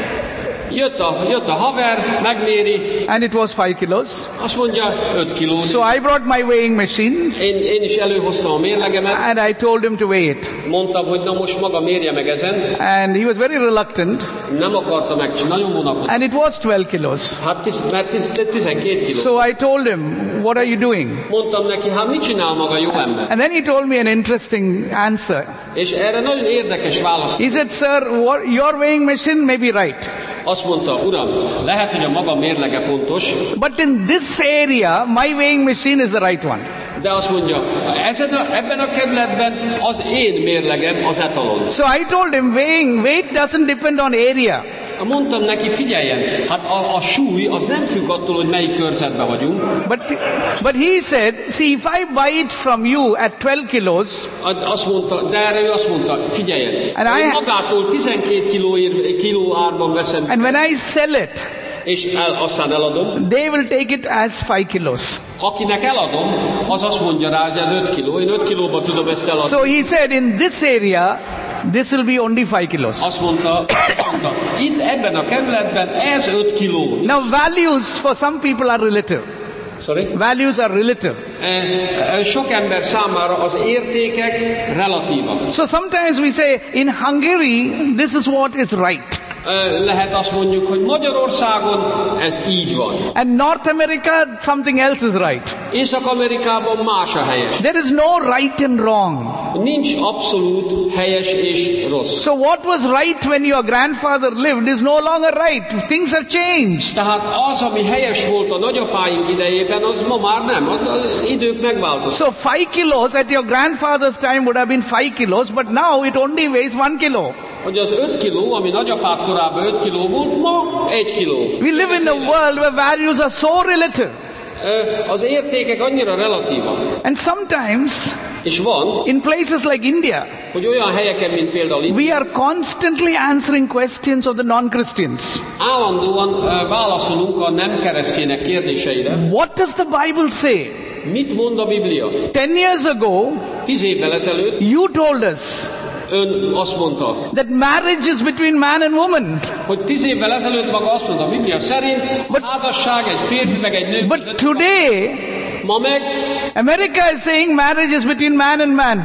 Jött a haver, megméri. And it was 5 kilos. Azt mondja, 5 kiló. So I brought my weighing machine. Én is előhoztam a mérlegemet. And I told him to weigh it. Mondtam, hogy na most maga mérje meg ezen. And he was very reluctant. Nem akarta megcsinálni, nagyon vonakodott. And it was 12 kilos. Hát mert 12 kiló. So I told him, what are you doing? Mondtam neki, hát mit csinál maga jó ember? And then he told me an interesting answer. És erre nagyon érdekes választ. He said, sir, your weighing machine may be right. Azt mondta, uram, lehet, hogy a maga mérlege pontos. But in this area, my weighing machine is the right one. De azt mondja, ebben a kerületben az én mérlegem az etalon. So I told him, weight doesn't depend on area. Mondtam neki, figyeljen, hát a súly az nem függ attól, hogy melyik körzetben vagyunk. But he said, see, if I buy it from you at 12 kilos, azt mondta, de erre ő azt mondta, figyeljen, én magától 12 kiló árban veszem. And when I sell it, és aztán eladom, they will take it as 5 kilos. Akinek eladom, az azt mondja rá, hogy ez 5 kiló, én 5 kilóba tudom ezt eladni. So he said, in this area, this will be only 5 kilos. Azt mondta, itt ebben a kerületben ez 5 kiló. Now values for some people are relative. Sorry? Values are relative. Sok ember számára az értékek relatívak. So sometimes we say, in Hungary, this is what is right. Lehet azt mondjuk, hogy Magyarországon ez így van. And North America, something else is right. Észak-Amerikában más a helyes. There is no right and wrong. Nincs abszolút helyes és rossz. So what was right when your grandfather lived is no longer right. Things have changed. Tehát az, ami helyes volt a nagyapáink idejében, az ma már nem. Az idők megváltoztak. So 5 kilos at your grandfather's time would have been 5 kilos, but now it only weighs 1 kilo. Hogy az 5 kiló, ami nagyapád korában 5 kiló volt, ma 1 kiló. We live in a world where values are so relative. Az értékek annyira relatívak. And sometimes, és van, in places like India, hogy olyan helyeken, mint például India, we are constantly answering questions of the non-Christians. Állandóan válaszolunk a nem keresztjének kérdéseire. What does the Bible say? Mit mond a Biblia? 10 years ago, 10 évvel ezelőtt you told us ön azt mondta, that marriage is between man and woman. Hogy 10 évvel ezelőtt maga azt mondta, a Biblia szerint a házasság egy férfi meg egy nő. But today, ma meg America is saying marriage is between man and man.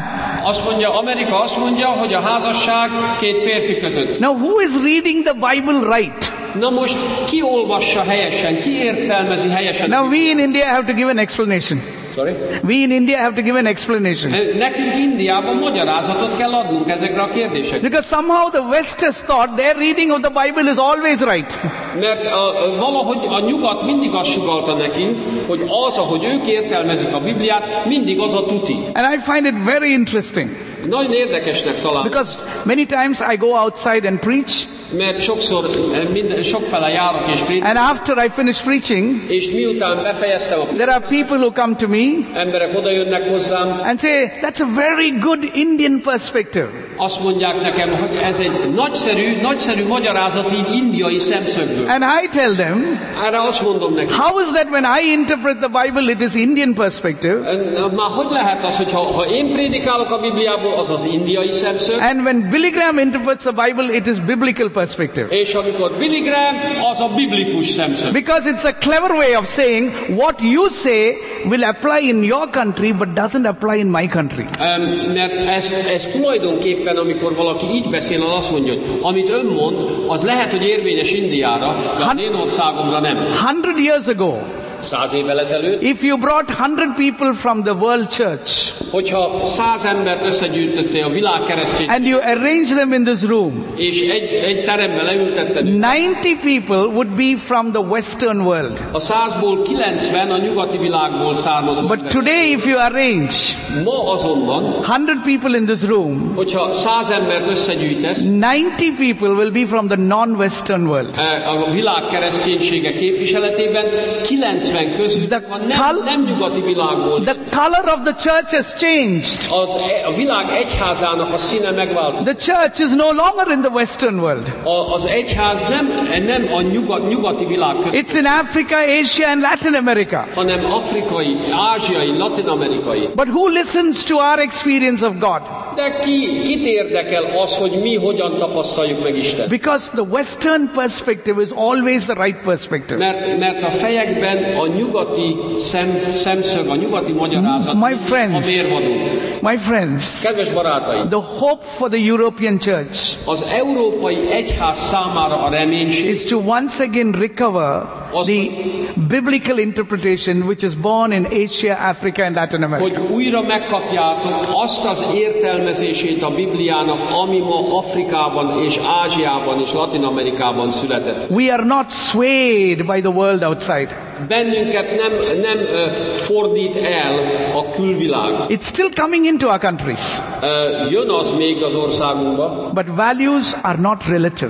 Amerika azt mondja, hogy a házasság két férfi között. Now who is reading the Bible right? Na most ki olvassa helyesen, ki értelmezi helyesen? Now we in India have to give an explanation. Sorry? We in India have to give an explanation. Nekünk Indiában magyarázatot kell adnunk ezekre a kérdésekre. Because somehow the West has thought their reading of the Bible is always right. Mert valahogy a nyugat mindig azt sugallta nekünk, hogy az, ahogy ők értelmezik a Bibliát, mindig az a tuti. And I find it very interesting. Nagyon érdekesnek találom. Because many times I go outside and preach. Mert sokszor sokfele járok és prédikálok. And after I finish preaching, és miután befejeztem a there are people who come to me. Emberek oda jönnek hozzám. And say, that's a very good Indian perspective. Azt mondják nekem, hogy ez egy nagyszerű magyarázat így indiai szemszögből. And I tell them, erre azt mondom neki. How is that when I interpret the Bible, it is Indian perspective? Már hogy lehet az, hogy ha én prédikálok a Bibliából, az az indiai szemszög? And when Billy Graham interprets the Bible, it is biblical perspective. És amikor Billy Graham, az a biblikus szemszög. Because it's a clever way of saying what you say will apply in your country, but doesn't apply in my country. Mert ez tulajdonképpen, amikor valaki így beszél, az azt mondja, hogy amit ön mond, az lehet, hogy érvényes Indiára, de az én országomra nem. 100 years ago, 100 évvel ezelőtt, if you brought 100 people from the world church, hogyha 100 embert összegyűjtöttél a világ keresztény, and you arrange them in this room, és egy terembe leültetted, 90 people would be from the western world. A 100-ból 90 a nyugati világból származó. But today if you arrange ma azonban 100 people in this room, hogyha 100 embert összegyűjtesz, 90 people will be from the non-western world. A világ kereszténysége képviseletében 90 közül nem nyugati világból. The color of the church has changed. A világ egyházának a színe megváltozott. The church is no longer in the western world. Az egyház nem a nyugati világ között. It's in Africa, Asia and Latin America. Hanem afrikai, ázsiai, latin-amerikai. But who listens to our experience of God? De kit érdekel az, hogy mi hogyan tapasztaljuk meg Istent? Because the western perspective is always the right perspective. Mert a fejekben a nyugati szemszög, a nyugati magyarázat a mérvadó. My friends, kedves barátaim, the hope for the European church az európai egyház számára a reménység is to once again recover the biblical interpretation which is born in Asia, Africa and Latin America. Hogy újra megkapjátok azt az értelmezését a Bibliának, ami ma Afrikában és Ázsiában és Latin-Amerikában született. We are not swayed by the world outside. Bennünket nem fordít el a külvilág. It's still coming into our countries. Jön az még az országunkba. But values are not relative.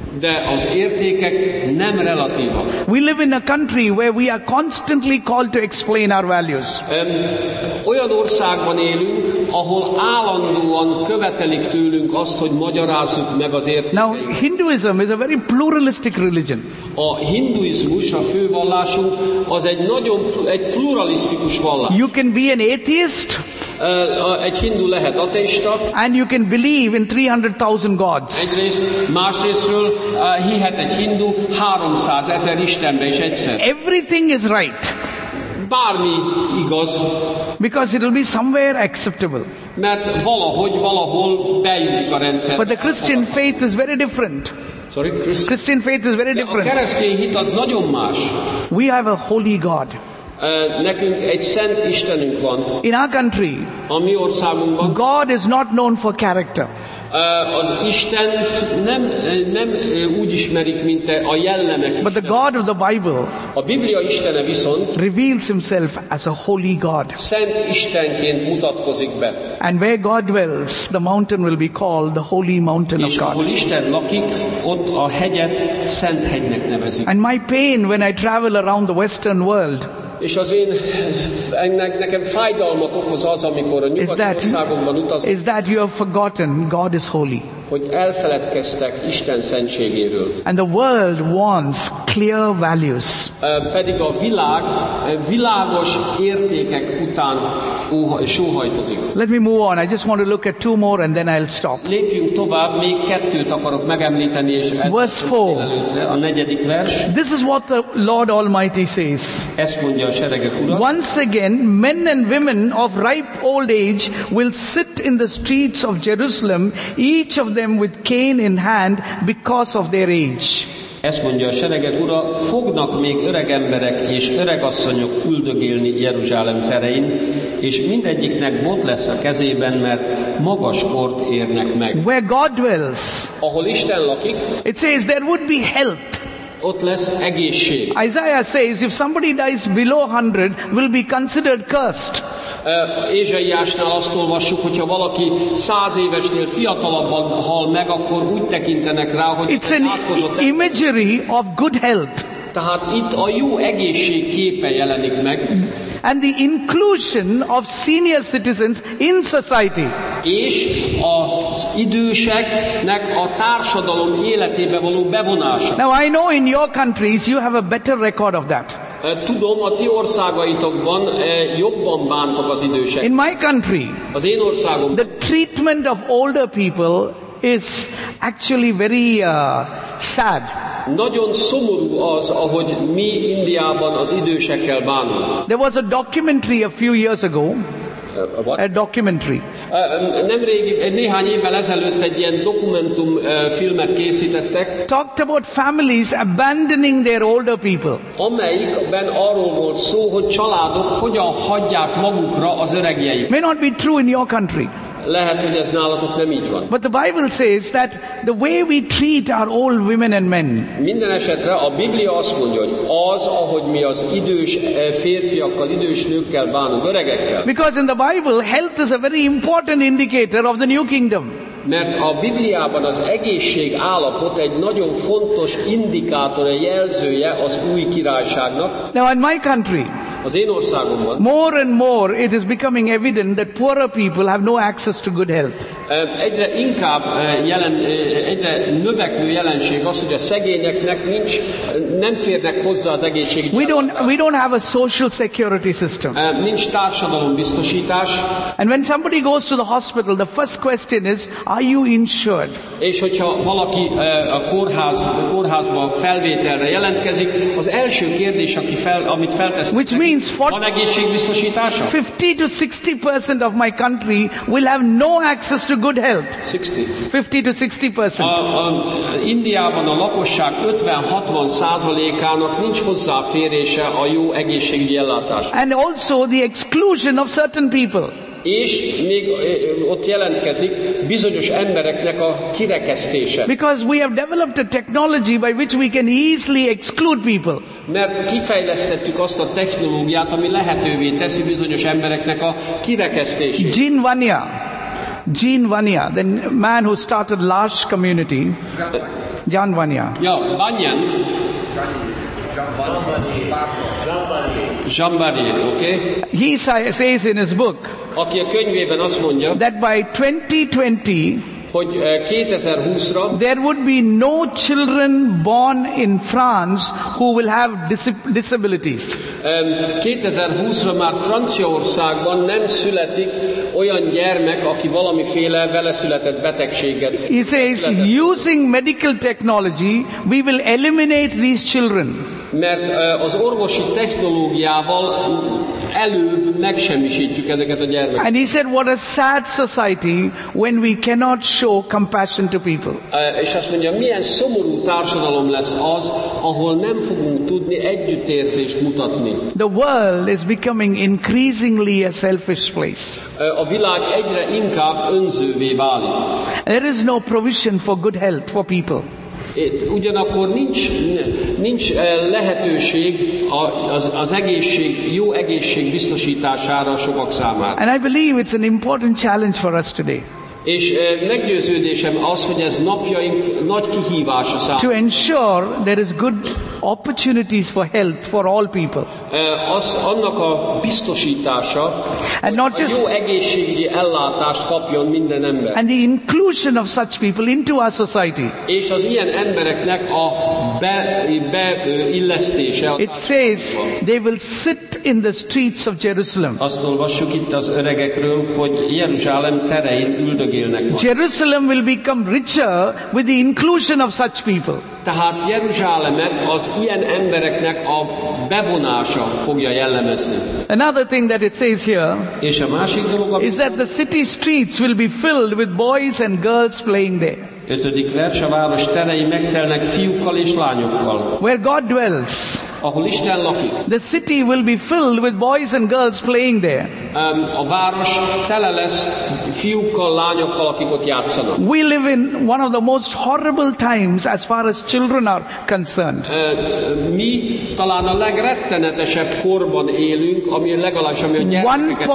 De az értékek nem relatívak. We live in a country where we are constantly called to explain our values. Olyan országban élünk, ahol állandóan követelik tőlünk azt, hogy magyarázzuk meg az értékeket. Now, Hinduism is a very pluralistic religion. A hinduizmus, a fő vallásunk, az egy pluralisztikus vallás. You can be an atheist. Egy hindu lehet ateista. And you can believe in 300,000 gods. Egyrészt, másrésztről hihet egy hindu 300 000 Istenbe is egyszer. Everything is right. bármi igaz, because it will be somewhere acceptable. mert valahol beütik a rendszer. But the Christian faith is very different. Sorry, Christian faith is very a different. keresztény hit az nagyon más. We have a holy God. Nekünk egy szent Istenünk van. In our country, A mi országunkban God is not known for character. az Istent nem úgy ismerik, mint a jellemek But the Istene. God of the Bible A Biblia Istene viszont reveals himself as a holy God. szent Istenként mutatkozik be. And where God dwells, the mountain will be called the holy mountain of És ahol God. Isten lakik, ott a hegyet Szent hegynek nevezik. And my pain when I travel around the Western world És az nekem fájdalmat okoz az, amikor a nyugati országokban utazom, is that you have forgotten God is holy. hogy elfeledkeztek Isten szentségéről. And the world wants clear values. Pedig a világ világos értékek után sóhajtozik. Let me move on. I just want to look at two more and then I'll stop. Lépjünk tovább, még kettőt akarok megemlíteni, és ez Verse 4. előtre, a 4. vers. This is what the Lord Almighty says. Ezt mondja a seregek ura. Once again, men and women of ripe old age will sit in the streets of Jerusalem, each of them with cane in hand because of their age. Ezt mondja a seregek ura, fognak még öreg emberek és öregasszonyok üldögélni Jeruzsálem terein, és mindegyiknek bot lesz a kezében, mert magas kort érnek meg. Where God dwells, Ahol Isten lakik, it says there would be health. ott lesz egészség. Isaiah says if somebody dies below 100, will be considered cursed. Ézsaiásnál azt olvassuk, hogyha valaki 100 évesnél fiatalabban hal meg, akkor úgy tekintenek rá, hogy It's an átkozott. imagery of good health. Tehát itt a jó egészség képe jelenik meg, And the inclusion of senior citizens in society. és az időseknek a társadalom életébe való bevonása. Now I know in your countries you have a better record of that. Tudom, a ti országaitokban jobban bántok az idősek. In my country, Az én országomban the treatment of older people is actually very sad. nagyon szomorú az, ahogy mi Indiában az idősekkel bánunk. There was a documentary a few years ago, a documentary. Néhány évvel ezelőtt egy ilyen dokumentumfilmet készítettek, Talked about families abandoning their older people. amelyikben arról volt szó, hogy családok hogyan hagyják magukra az öregjeiket. May not be true in your country. Lehet, hogy ez nálatok nem így van. But the Bible says that the way we treat our old women and men, Minden esetre a Biblia azt mondja, hogy az, ahogy mi az idős férfiakkal, idős nőkkel bánunk, öregekkel. because in the Bible health is a very important indicator of the new kingdom. Mert a Bibliában az egészség állapot egy nagyon fontos indikátora, jelzője az új királyságnak. Now in my country, Az én országomban more and more it is becoming evident that poorer people have no access to good health. egyre inkább egyre növekvő jelenség az, hogy a szegényeknek nem férnek hozzá az egészségügyi We don't have a social security system. nincs társadalombiztosítás, And when somebody goes to the hospital, the first question is, are you insured? és hogyha valaki a kórházba felvételre jelentkezik, az első kérdés, amit feltesz, Which means van egészségbiztosítása? 50 to 60% of my country will have no access to good health. 50 to 60%. Indiában a lakosság 50-60%-ának nincs hozzáférése a jó egészségügyi ellátáshoz. And also the exclusion of certain people. És még ott jelentkezik bizonyos embereknek a kirekesztése. Because we have developed a technology by which we can easily exclude people. Mert kifejlesztettük azt a technológiát, ami lehetővé teszi bizonyos embereknek a kirekesztését. Gene Vanya, the man who started L'Arche community, John Vanya. Ja, Banyan. Jean Barrier, okay? He says in his book Aki a könyvében azt mondja, that by 2020 hogy 2020-ra there would be no children born in France who will have disabilities. 2020-ra már Franciaországban nem születik olyan gyermek, aki valamiféle vele született betegséget. He says, using medical technology, we will eliminate these children. Mert az orvosi technológiával előbb megsemmisítjük ezeket a gyermekeket. And he said, what a sad society when we cannot show compassion to people. És azt mondja, milyen szomorú társadalom lesz az, ahol nem fogunk tudni együttérzést mutatni. The world is becoming increasingly a selfish place. A világ egyre inkább önzővé válik. There is no provision for good health for people. Ugyanakkor nincs lehetőség az egészség, jó egészség biztosítására sokak számára. And I believe it's an important challenge for us today. És meggyőződésem az, hogy ez napjaink nagy kihívása számára. To ensure there is good opportunities for health for all people. Annak a biztosítása, And hogy jó egészségügyi ellátást kapjon minden ember. And the inclusion of such people into our society. És az ilyen embereknek a beillesztése. It says they will sit in the streets of Jerusalem. Azt olvassuk itt az öregekről, hogy Jeruzsálem terein üldögélnek majd. Jerusalem will become richer with the inclusion of such people. Tehát Jeruzsálemet az ilyen embereknek a bevonása fogja jellemezni. Another thing that it says here és a másik dolog, is that the city streets will be filled with boys and girls playing there. 5. vers, a város terei megtelnek fiúkkal és lányokkal. Where God dwells, ahol Isten lakik. The city will be filled with boys and girls playing there. A város tele lesz fiúkkal, lányokkal, akik ott játszanak. We live in one of the most horrible times as far as children are concerned. Mi talán a legrettenetesebb korban élünk, ami legalábbis ami a gyermekeket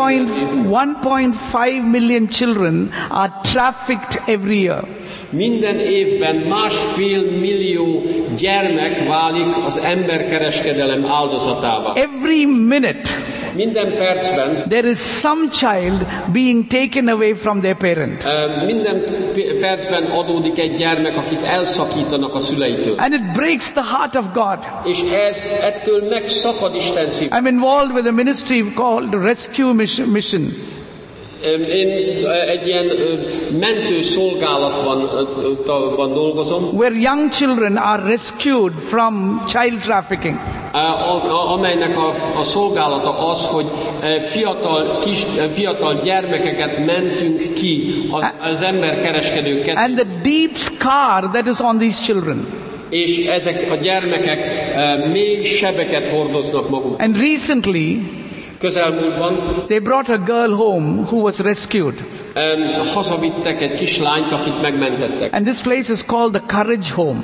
1.5 million children are trafficked every year. Minden évben 1,5 millió gyermek válik az emberkereskedelem áldozatává. Every minute, minden percben there is some child being taken away from their parent. Minden percben adódik egy gyermek, akit elszakítanak a szüleitől. And it breaks the heart of God. És ettől megszakad Isten szíve. I'm involved with a ministry called Rescue Mission. Én egy ilyen mentő szolgálatban dolgozom. Where young children are rescued from child trafficking. Amelynek a szolgálata az, hogy fiatal gyermekeket mentünk ki az emberkereskedők kezéből. And the deep scar that is on these children. És ezek a gyermekek mély sebeket hordoznak maguk. And recently, közelmúltban they brought a girl home who was rescued. Hazavittek egy kislányt, akit megmentettek. And this place is called the Courage Home.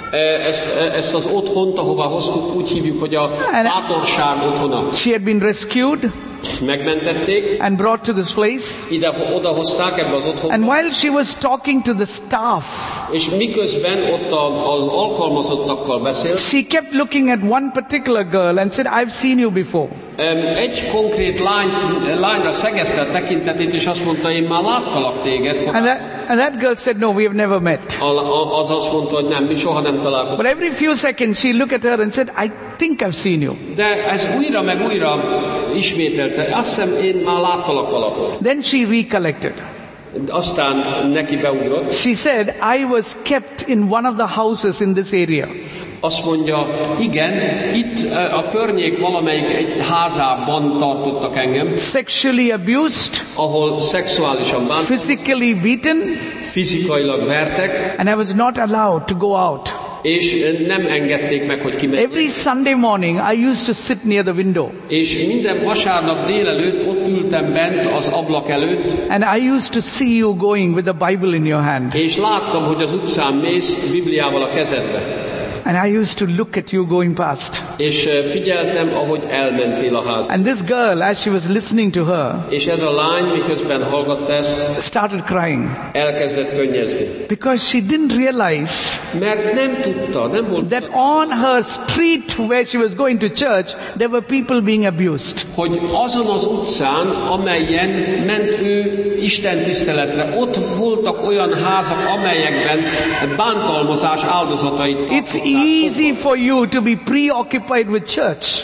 Ezt az otthont, ahová hoztuk, úgy hívjuk, hogy a bátorság otthona. She had been rescued. Megmentették. And brought to this place. Oda hozták ebbe az otthonba. And while she was talking to the staff, és miközben ott az alkalmazottakkal beszélt, she kept looking at one particular girl and said, I've seen you before. Egy konkrét lányra szegezte a tekintetét, és azt mondta, én már láttalak téged. And that girl said, no, we have never met. Az azt mondta, hogy nem, mi soha nem találkoztunk. But every few seconds she looked at her and said, I think I've seen you. De ez újra meg újra ismételte. Azt hiszem, én már láttalak valahol. Then she recollected. Aztán neki beugrott. She said, I was kept in one of the houses in this area. Azt mondja, igen, itt a környék valamelyik egy házában tartottak engem. Sexually abused. Ahol szexuálisan bántak. Physically beaten. Fizikailag vertek. And I was not allowed to go out. És nem engedték meg, hogy kimenjek. Every Sunday morning I used to sit near the window. És minden vasárnap délelőtt ott ültem bent az ablak előtt. And I used to see you going with the Bible in your hand. És láttam, hogy az utcán mész Bibliával a kezedbe. And I used to look at you going past. És figyeltem, ahogy elmentél a házba. And this girl, as she was listening to her, és ez a lány, miközben hallgatta ezt, started crying. Elkezdett könnyezni. Because she didn't realize mert nem tudta, nem volt that on her street where she was going to church, there were people being abused. Hogy azon az utcán, amelyen ment ő Isten tiszteletre, ott voltak olyan házak, amelyekben bántalmazás áldozatait tartották. Easy for you to be preoccupied with church.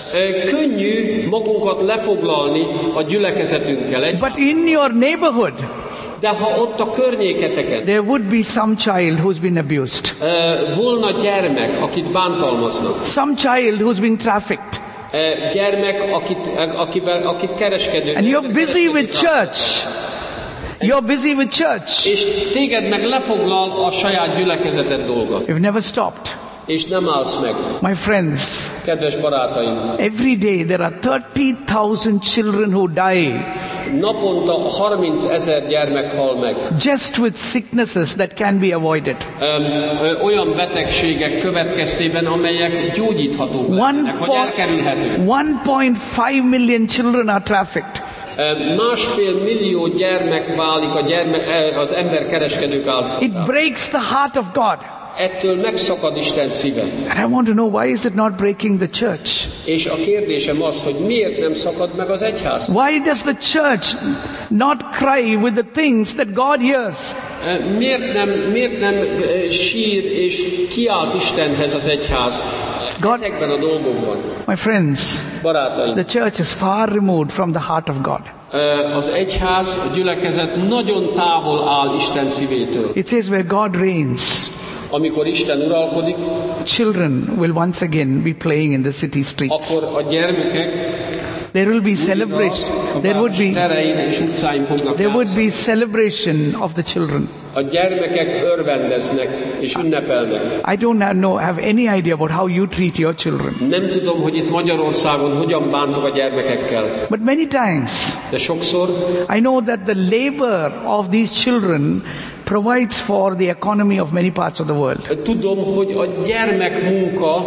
Könnyű magunkat lefoglalni a gyülekezetünkkel. But in your neighborhood, De ha ott a környéketeken there would be some child who's been abused, volna gyermek, akit bántalmaznak, some child who's being trafficked, gyermek, akit kereskedők. and you're busy with church. You're busy with church. És téged meg lefoglal a saját gyülekezeted dolga. You've never stopped. És nem állsz meg. My friends, Kedves barátaim, every day there are 30,000 children who die naponta 30 000 gyermek hal meg. just with sicknesses that can be avoided. Olyan betegségek következtében, amelyek gyógyíthatók lennek, vagy elkerülhetők. 1.5 million children are trafficked. 1,5 millió gyermek válik az emberkereskedők áldozatául. It breaks the heart of God. Ettől megszakad Isten szíve. And I want to know, why is it not breaking the church? És a kérdésem az, hogy miért nem szakad meg az egyház? Why does the church not cry with the things that God hears? Miért nem sír és kiált Istenhez az egyház ezekben a dolgokban? My friends, barátaim, the church is far removed from the heart of God. Az egyház, a gyülekezet nagyon távol áll Isten szívétől. It says where God reigns, amikor Isten uralkodik, children will once again be playing in the city streets. Akkor a gyermekek there will be celebration. There would be celebration of the children. A gyermekek örvendeznek és ünnepelnek. I don't have any idea about how you treat your children. Nem tudom, hogy itt Magyarországon hogyan bántok a gyermekekkel. But many times, de sokszor, I know that the labor of these children provides for the economy of many parts of the world. Tudom, hogy a gyermekmunka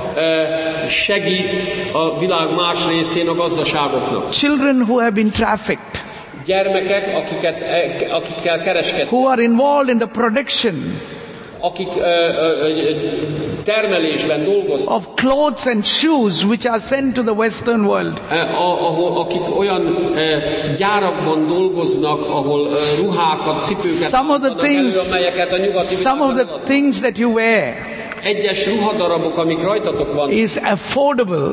segít a világ más részén a gazdaságoknak. Children who have been trafficked, gyermekek, akikkel kereskednek, who are involved in the production akik termelésben dolgoznak, of clothes and shoes which are sent to the Western world, akik olyan gyárakban dolgoznak, ahol ruhákat, cipőket adnak elő, amelyeket a nyugati some of the things that you wear, egyes ruhadarabok, amik rajtatok vannak, is affordable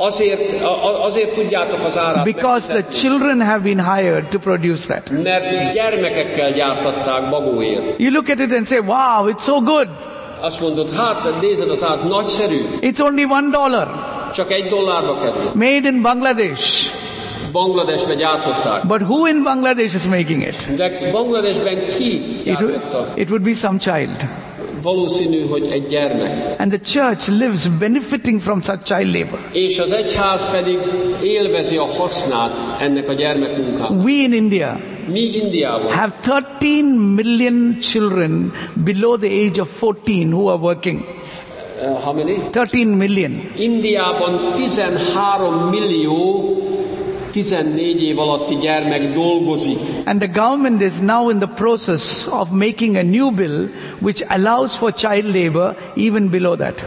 azért tudjátok az árát because the children have been hired to produce that. Mert gyermekekkel gyártatták bagóért. You look at it and say, wow, it's so good. Azt mondod, hát nézed az át, nagyszerű. It's only $1. Csak $1 kerül. Made in Bangladesh. Bangladesben gyártották. But who in Bangladesh is making it? De Bangladesben ki gyártotta? It would be some child. Valószínű, hogy egy gyermek. And the church lives benefiting from such child labor. És az egyház pedig élvezi a hasznát ennek a gyermekmunkának. We in India mi Indiában have 13 million children below the age of 14 who are working. How many? 13 million. Indiában 13 millió 14 év alatti gyermek dolgozik. And the government is now in the process of making a new bill which allows for child labor even below that.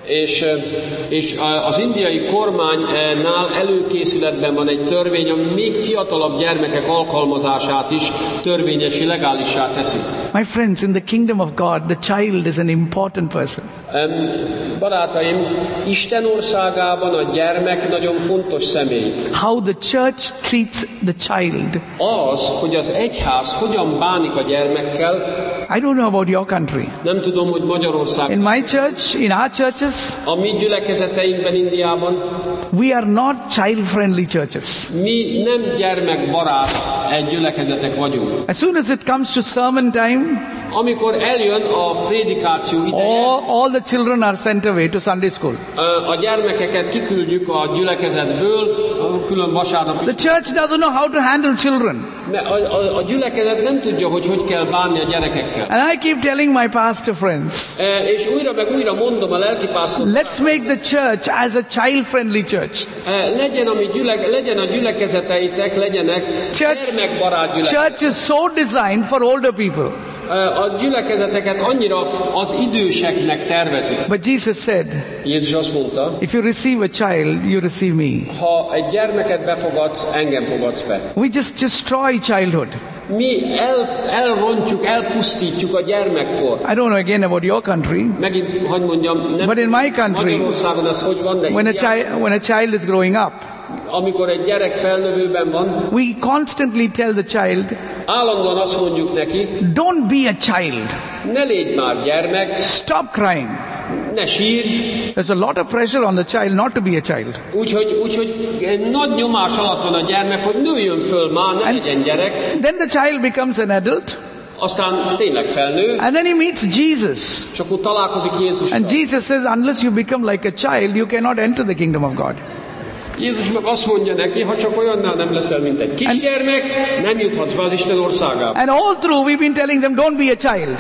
És az indiai kormánynál előkészületben van egy törvény, ami még fiatalabb gyermekek alkalmazását is törvényesi, legálissá teszi. My friends, in the kingdom of God, the child is an important person. Barátaim, Isten országában a gyermek nagyon fontos személy. How the church treats the child. Az, hogy az egyház hogyan bánik a gyermekkel. I don't know about your country. Nem tudom, hogy Magyarországon. In my church, in our churches, a mi gyülekezeteinkben Indiában, we are not child-friendly churches. Mi nem gyermekbarát gyülekezetek vagyunk. As soon as it comes to sermon time, amikor eljön a prédikáció ideje, all the children are sent away to Sunday school. A gyermekeket kiküldjük a gyülekezetből, külön vasárnap is. The church doesn't know how to handle children. A gyülekezet nem tudja, hogy kell bánni a gyerekekkel. And I keep telling my pastor friends, és újra meg újra mondom a lelkipásztornak, let's make the church as a child-friendly church. Legyen a gyülekezeteitek, legyenek gyermekbarát gyülekezetek. Church is so designed for older people. A gyülekezeteket annyira az időseknek tervezik. But Jesus said, Jézus azt mondta, if you receive a child, you receive me. Ha egy gyermeket befogadsz, engem fogadsz be. We just destroy childhood. Mi elrontjuk, elpusztítjuk a gyermekkor. I don't know again about your country. Megint, hogy mondjam, nem But in my country, Magyarországon ez hogy van, de when a child is growing up, amikor egy gyerek felnövőben van, we constantly tell the child, állandóan azt mondjuk neki, don't be a child. ne légy már gyermek, Stop crying. ne sírj. There's a lot of pressure on the child not to be a child. Úgyhogy nagy nyomás alatt van a gyermek, hogy nőjön föl már, ne legyen gyerek. Then the child becomes an adult. Aztán tényleg felnő, And then he meets Jesus. és akkor találkozik Jézussal. And Jesus says, unless you become like a child, you cannot enter the kingdom of God. Jézus meg azt mondja neki, ha csak olyannál nem leszel, mint egy kisgyermek, nem juthatsz be az Isten országába. And all through we've been telling them, don't be a child.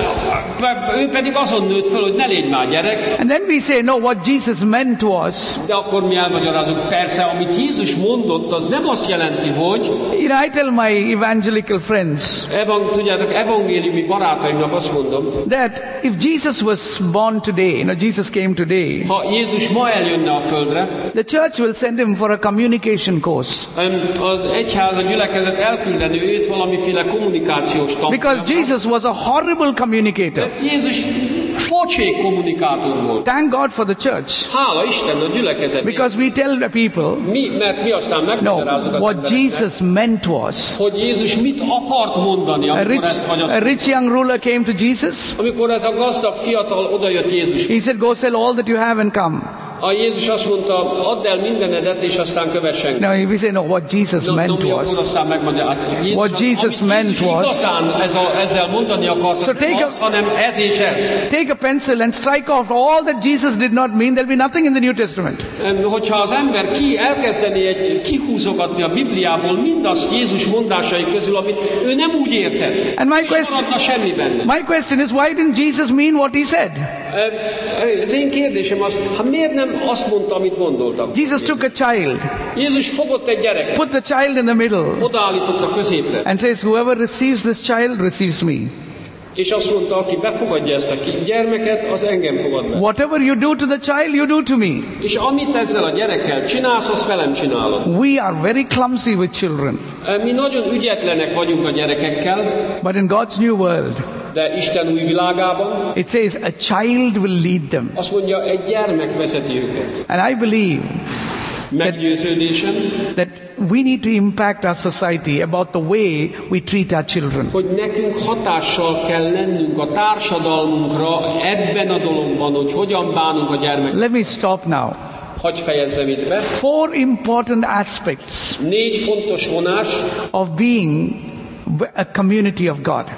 Ő pedig azon nőtt föl, hogy ne légy már gyerek. And then we say, no, what Jesus meant was, De akkor mi elmagyarázunk, persze, amit Jézus mondott, az nem azt jelenti, hogy you know, I tell my evangelical friends tudjátok, evangéliumi barátaimnak azt mondom, that if Jesus was born today, Jesus came today, ha Jézus ma eljönne a földre, the church will send him for a communication course. Az egyház, a gyülekezet elküldeni őt valamiféle kommunikációs tanfolyamra. Because Jesus was a horrible communicator. Jézus pocsék kommunikátor volt. Thank God for the church. Hála Isten a gyülekezet. Because we tell the people, Mert mi aztán megmagyarázzuk az what embereknek, Jesus meant was, hogy Jézus mit akart mondani, amikor ezt vagy a azt. rich young ruler came to Jesus. Amikor ez a gazdag fiatal odajött Jézus, He said, go sell all that you have and come. a Jézus azt mondta, add el mindenedet, és aztán kövessen. Now we say, no, what Jesus meant was, what Jesus meant was, ezzel mondani akart, So take az, hanem ez és ez. take a pencil and strike off all that Jesus did not mean. There'll be nothing in the New Testament. Hogyha az ember elkezdené kihúzogatni a Bibliából mindazt Jézus mondásai közül, amit ő nem úgy értett, And és maradna semmi benne. my question is, why didn't Jesus mean what he said? Az én kérdésem az, miért nem azt mondta, amit gondoltak? Jesus took a child, Jézus fogott egy gyereket, put the child in the middle, odaállította középre, and says, whoever receives this child receives me. és azt mondta, aki befogadja ezt a gyermeket, az engem fogad be. Whatever you do to the child, you do to me. És amit ezzel a gyerekkel csinálsz, azt velem csinálod. We are very clumsy with children. Mi nagyon ügyetlenek vagyunk a gyerekekkel, But in God's new world, de Isten új világában it says a child will lead them. azt mondja, egy gyermek vezeti őket. And I believe Meggyőződésem, that we need to impact our society about the way we treat our children. hogy nekünk hatással kell lennünk a társadalmunkra ebben a dologban, hogy hogyan bánunk a gyermekkel. Let me stop now. Hadd fejezzem itt be. 4 important aspects 4 fontos vonás of being a community of God.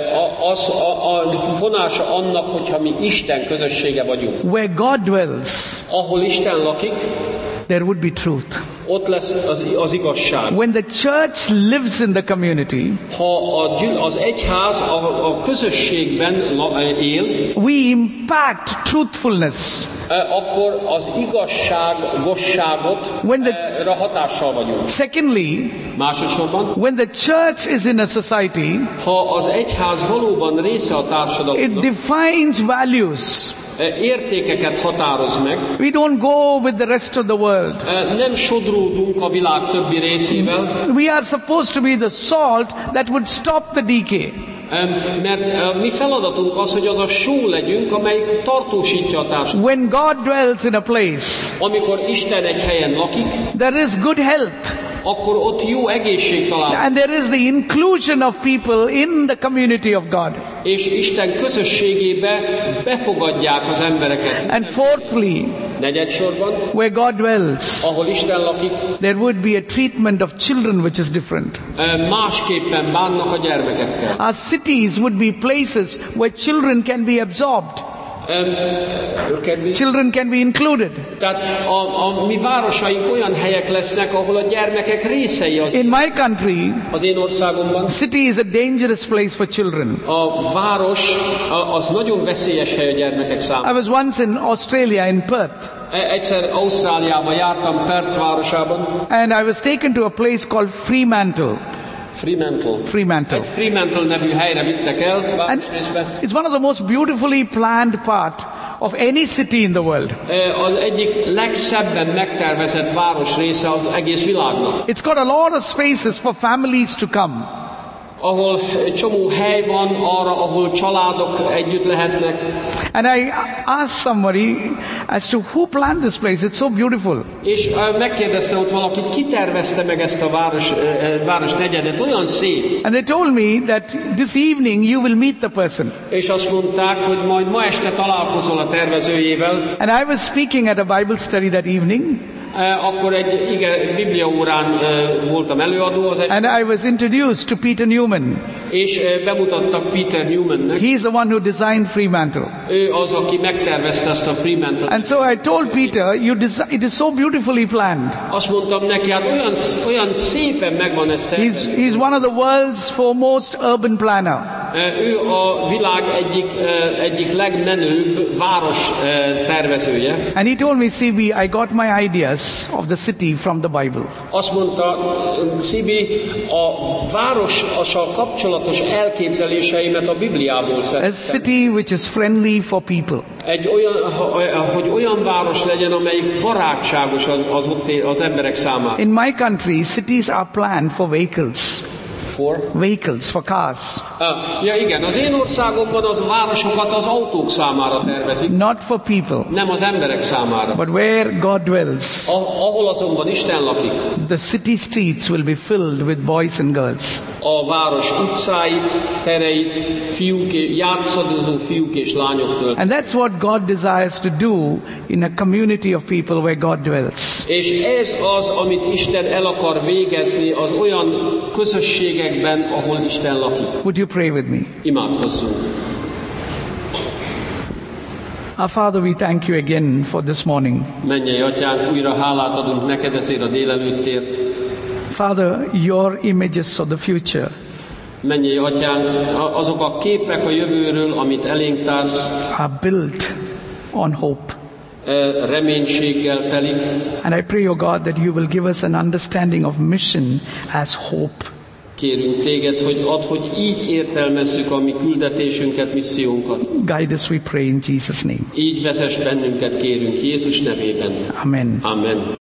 A vonása annak, hogyha mi Isten közössége vagyunk. Where God dwells, Ahol Isten lakik, there would be truth. ott lesz az igazság. When the church lives in the community, Ha az egyház a közösségben él, we impact truthfulness. akkor az igazságosságot hatással vagyunk. Secondly, Másodszorban, when the church is in a society, ha az egyház valóban része a it társadalomnak, defines values. értékeket határoz meg, We don't go with the rest of the world. nem sodródunk a világ többi részével, We are supposed to be the salt that would stop the decay. mert mi feladatunk az, hogy az a só legyünk, amelyik tartósítja a társadalmat. When God dwells in a place, Amikor Isten egy helyen lakik, there is good health. akkor ott jó egészség talál. And there is the inclusion of people in the community of God. És Isten közösségébe befogadják az embereket. And fourthly, Negyedsorban, where God dwells, ahol Isten lakik, there would be a treatment of children which is different. másképpen bánnak a gyermekekkel. Our cities would be places where children can be absorbed. Children can be included. Tehát a mi városaink olyan helyek lesznek, ahol a gyermekek részei In my country, az én országomban. city is a dangerous place for children. A város az nagyon veszélyes hely a gyermekek számára. I was once in Australia, in Perth, Egyszer Ausztráliában jártam, Perth városában. and I was taken to a place called Fremantle. Fremantle. Egy Fremantle nevű helyre vittek el, And városrészbe. it's one of the most beautifully planned part of any city in the world. Az egyik legszebben megtervezett városrésze az egész világnak. It's got a lot of spaces for families to come. ahol csomó hely van arra, ahol családok együtt lehetnek. And I asked somebody as to who planned this place. It's so beautiful. És megkérdeztem ott valakit, ki tervezte meg ezt a város negyedet, olyan szép. And they told me that this evening you will meet the person. És azt mondták, hogy majd ma este találkozol a tervezőjével. And I was speaking at a Bible study that evening. Akkor egy Biblia órán voltam előadó az este. And I was introduced to Peter Newman. És bemutattak Peter Newmannek. He's the one who designed Fremantle. Ő az, aki megtervezte ezt a Fremantle. And so I told Peter, it is so beautifully planned. Azt mondtam neki, hát olyan szépen megvan ez tervezve. He's one of the world's foremost urban planner. Ő a világ egyik legmenőbb város tervezője. And he told me, CB, I got my ideas of the city from the Bible. Azt mondta, CB, a várossal kapcsolatos elképzeléseimet a Bibliából szedtem. A city which is friendly for people. Hogy olyan város legyen, amelyik barátságos az emberek számára. In my country, cities are planned for vehicles. For cars. Ja igen, az én országomban az városokat az autók számára tervezik. Not for people. Nem az emberek számára. But where God dwells. Ahol azonban Isten lakik. The city streets will be filled with boys and girls. A város utcáit, tereit, játszadozó fiúk és lányok tölt. And that's what God desires to do in a community of people where God dwells. És ez az, amit Isten el akar végezni az olyan közösségekben, ahol Isten lakik. Would you pray with me? Imádkozzunk. Our Father, we thank you again for this morning. Mennyei Atyánk, újra hálát adunk neked ezért a délelőttért. Father, your images of the future. Mennyei Atyánk, azok a képek a jövőről, amit elénk társz, are built on hope. Reménységgel telik. And I pray, O God, that you will give us an understanding of mission as hope. Kérünk téged, hogy add, hogy így értelmezzük a mi küldetésünket, missziónkat. Guide us, we pray in Jesus' name. Így vezess bennünket, kérünk Jézus nevében. Amen. Amen.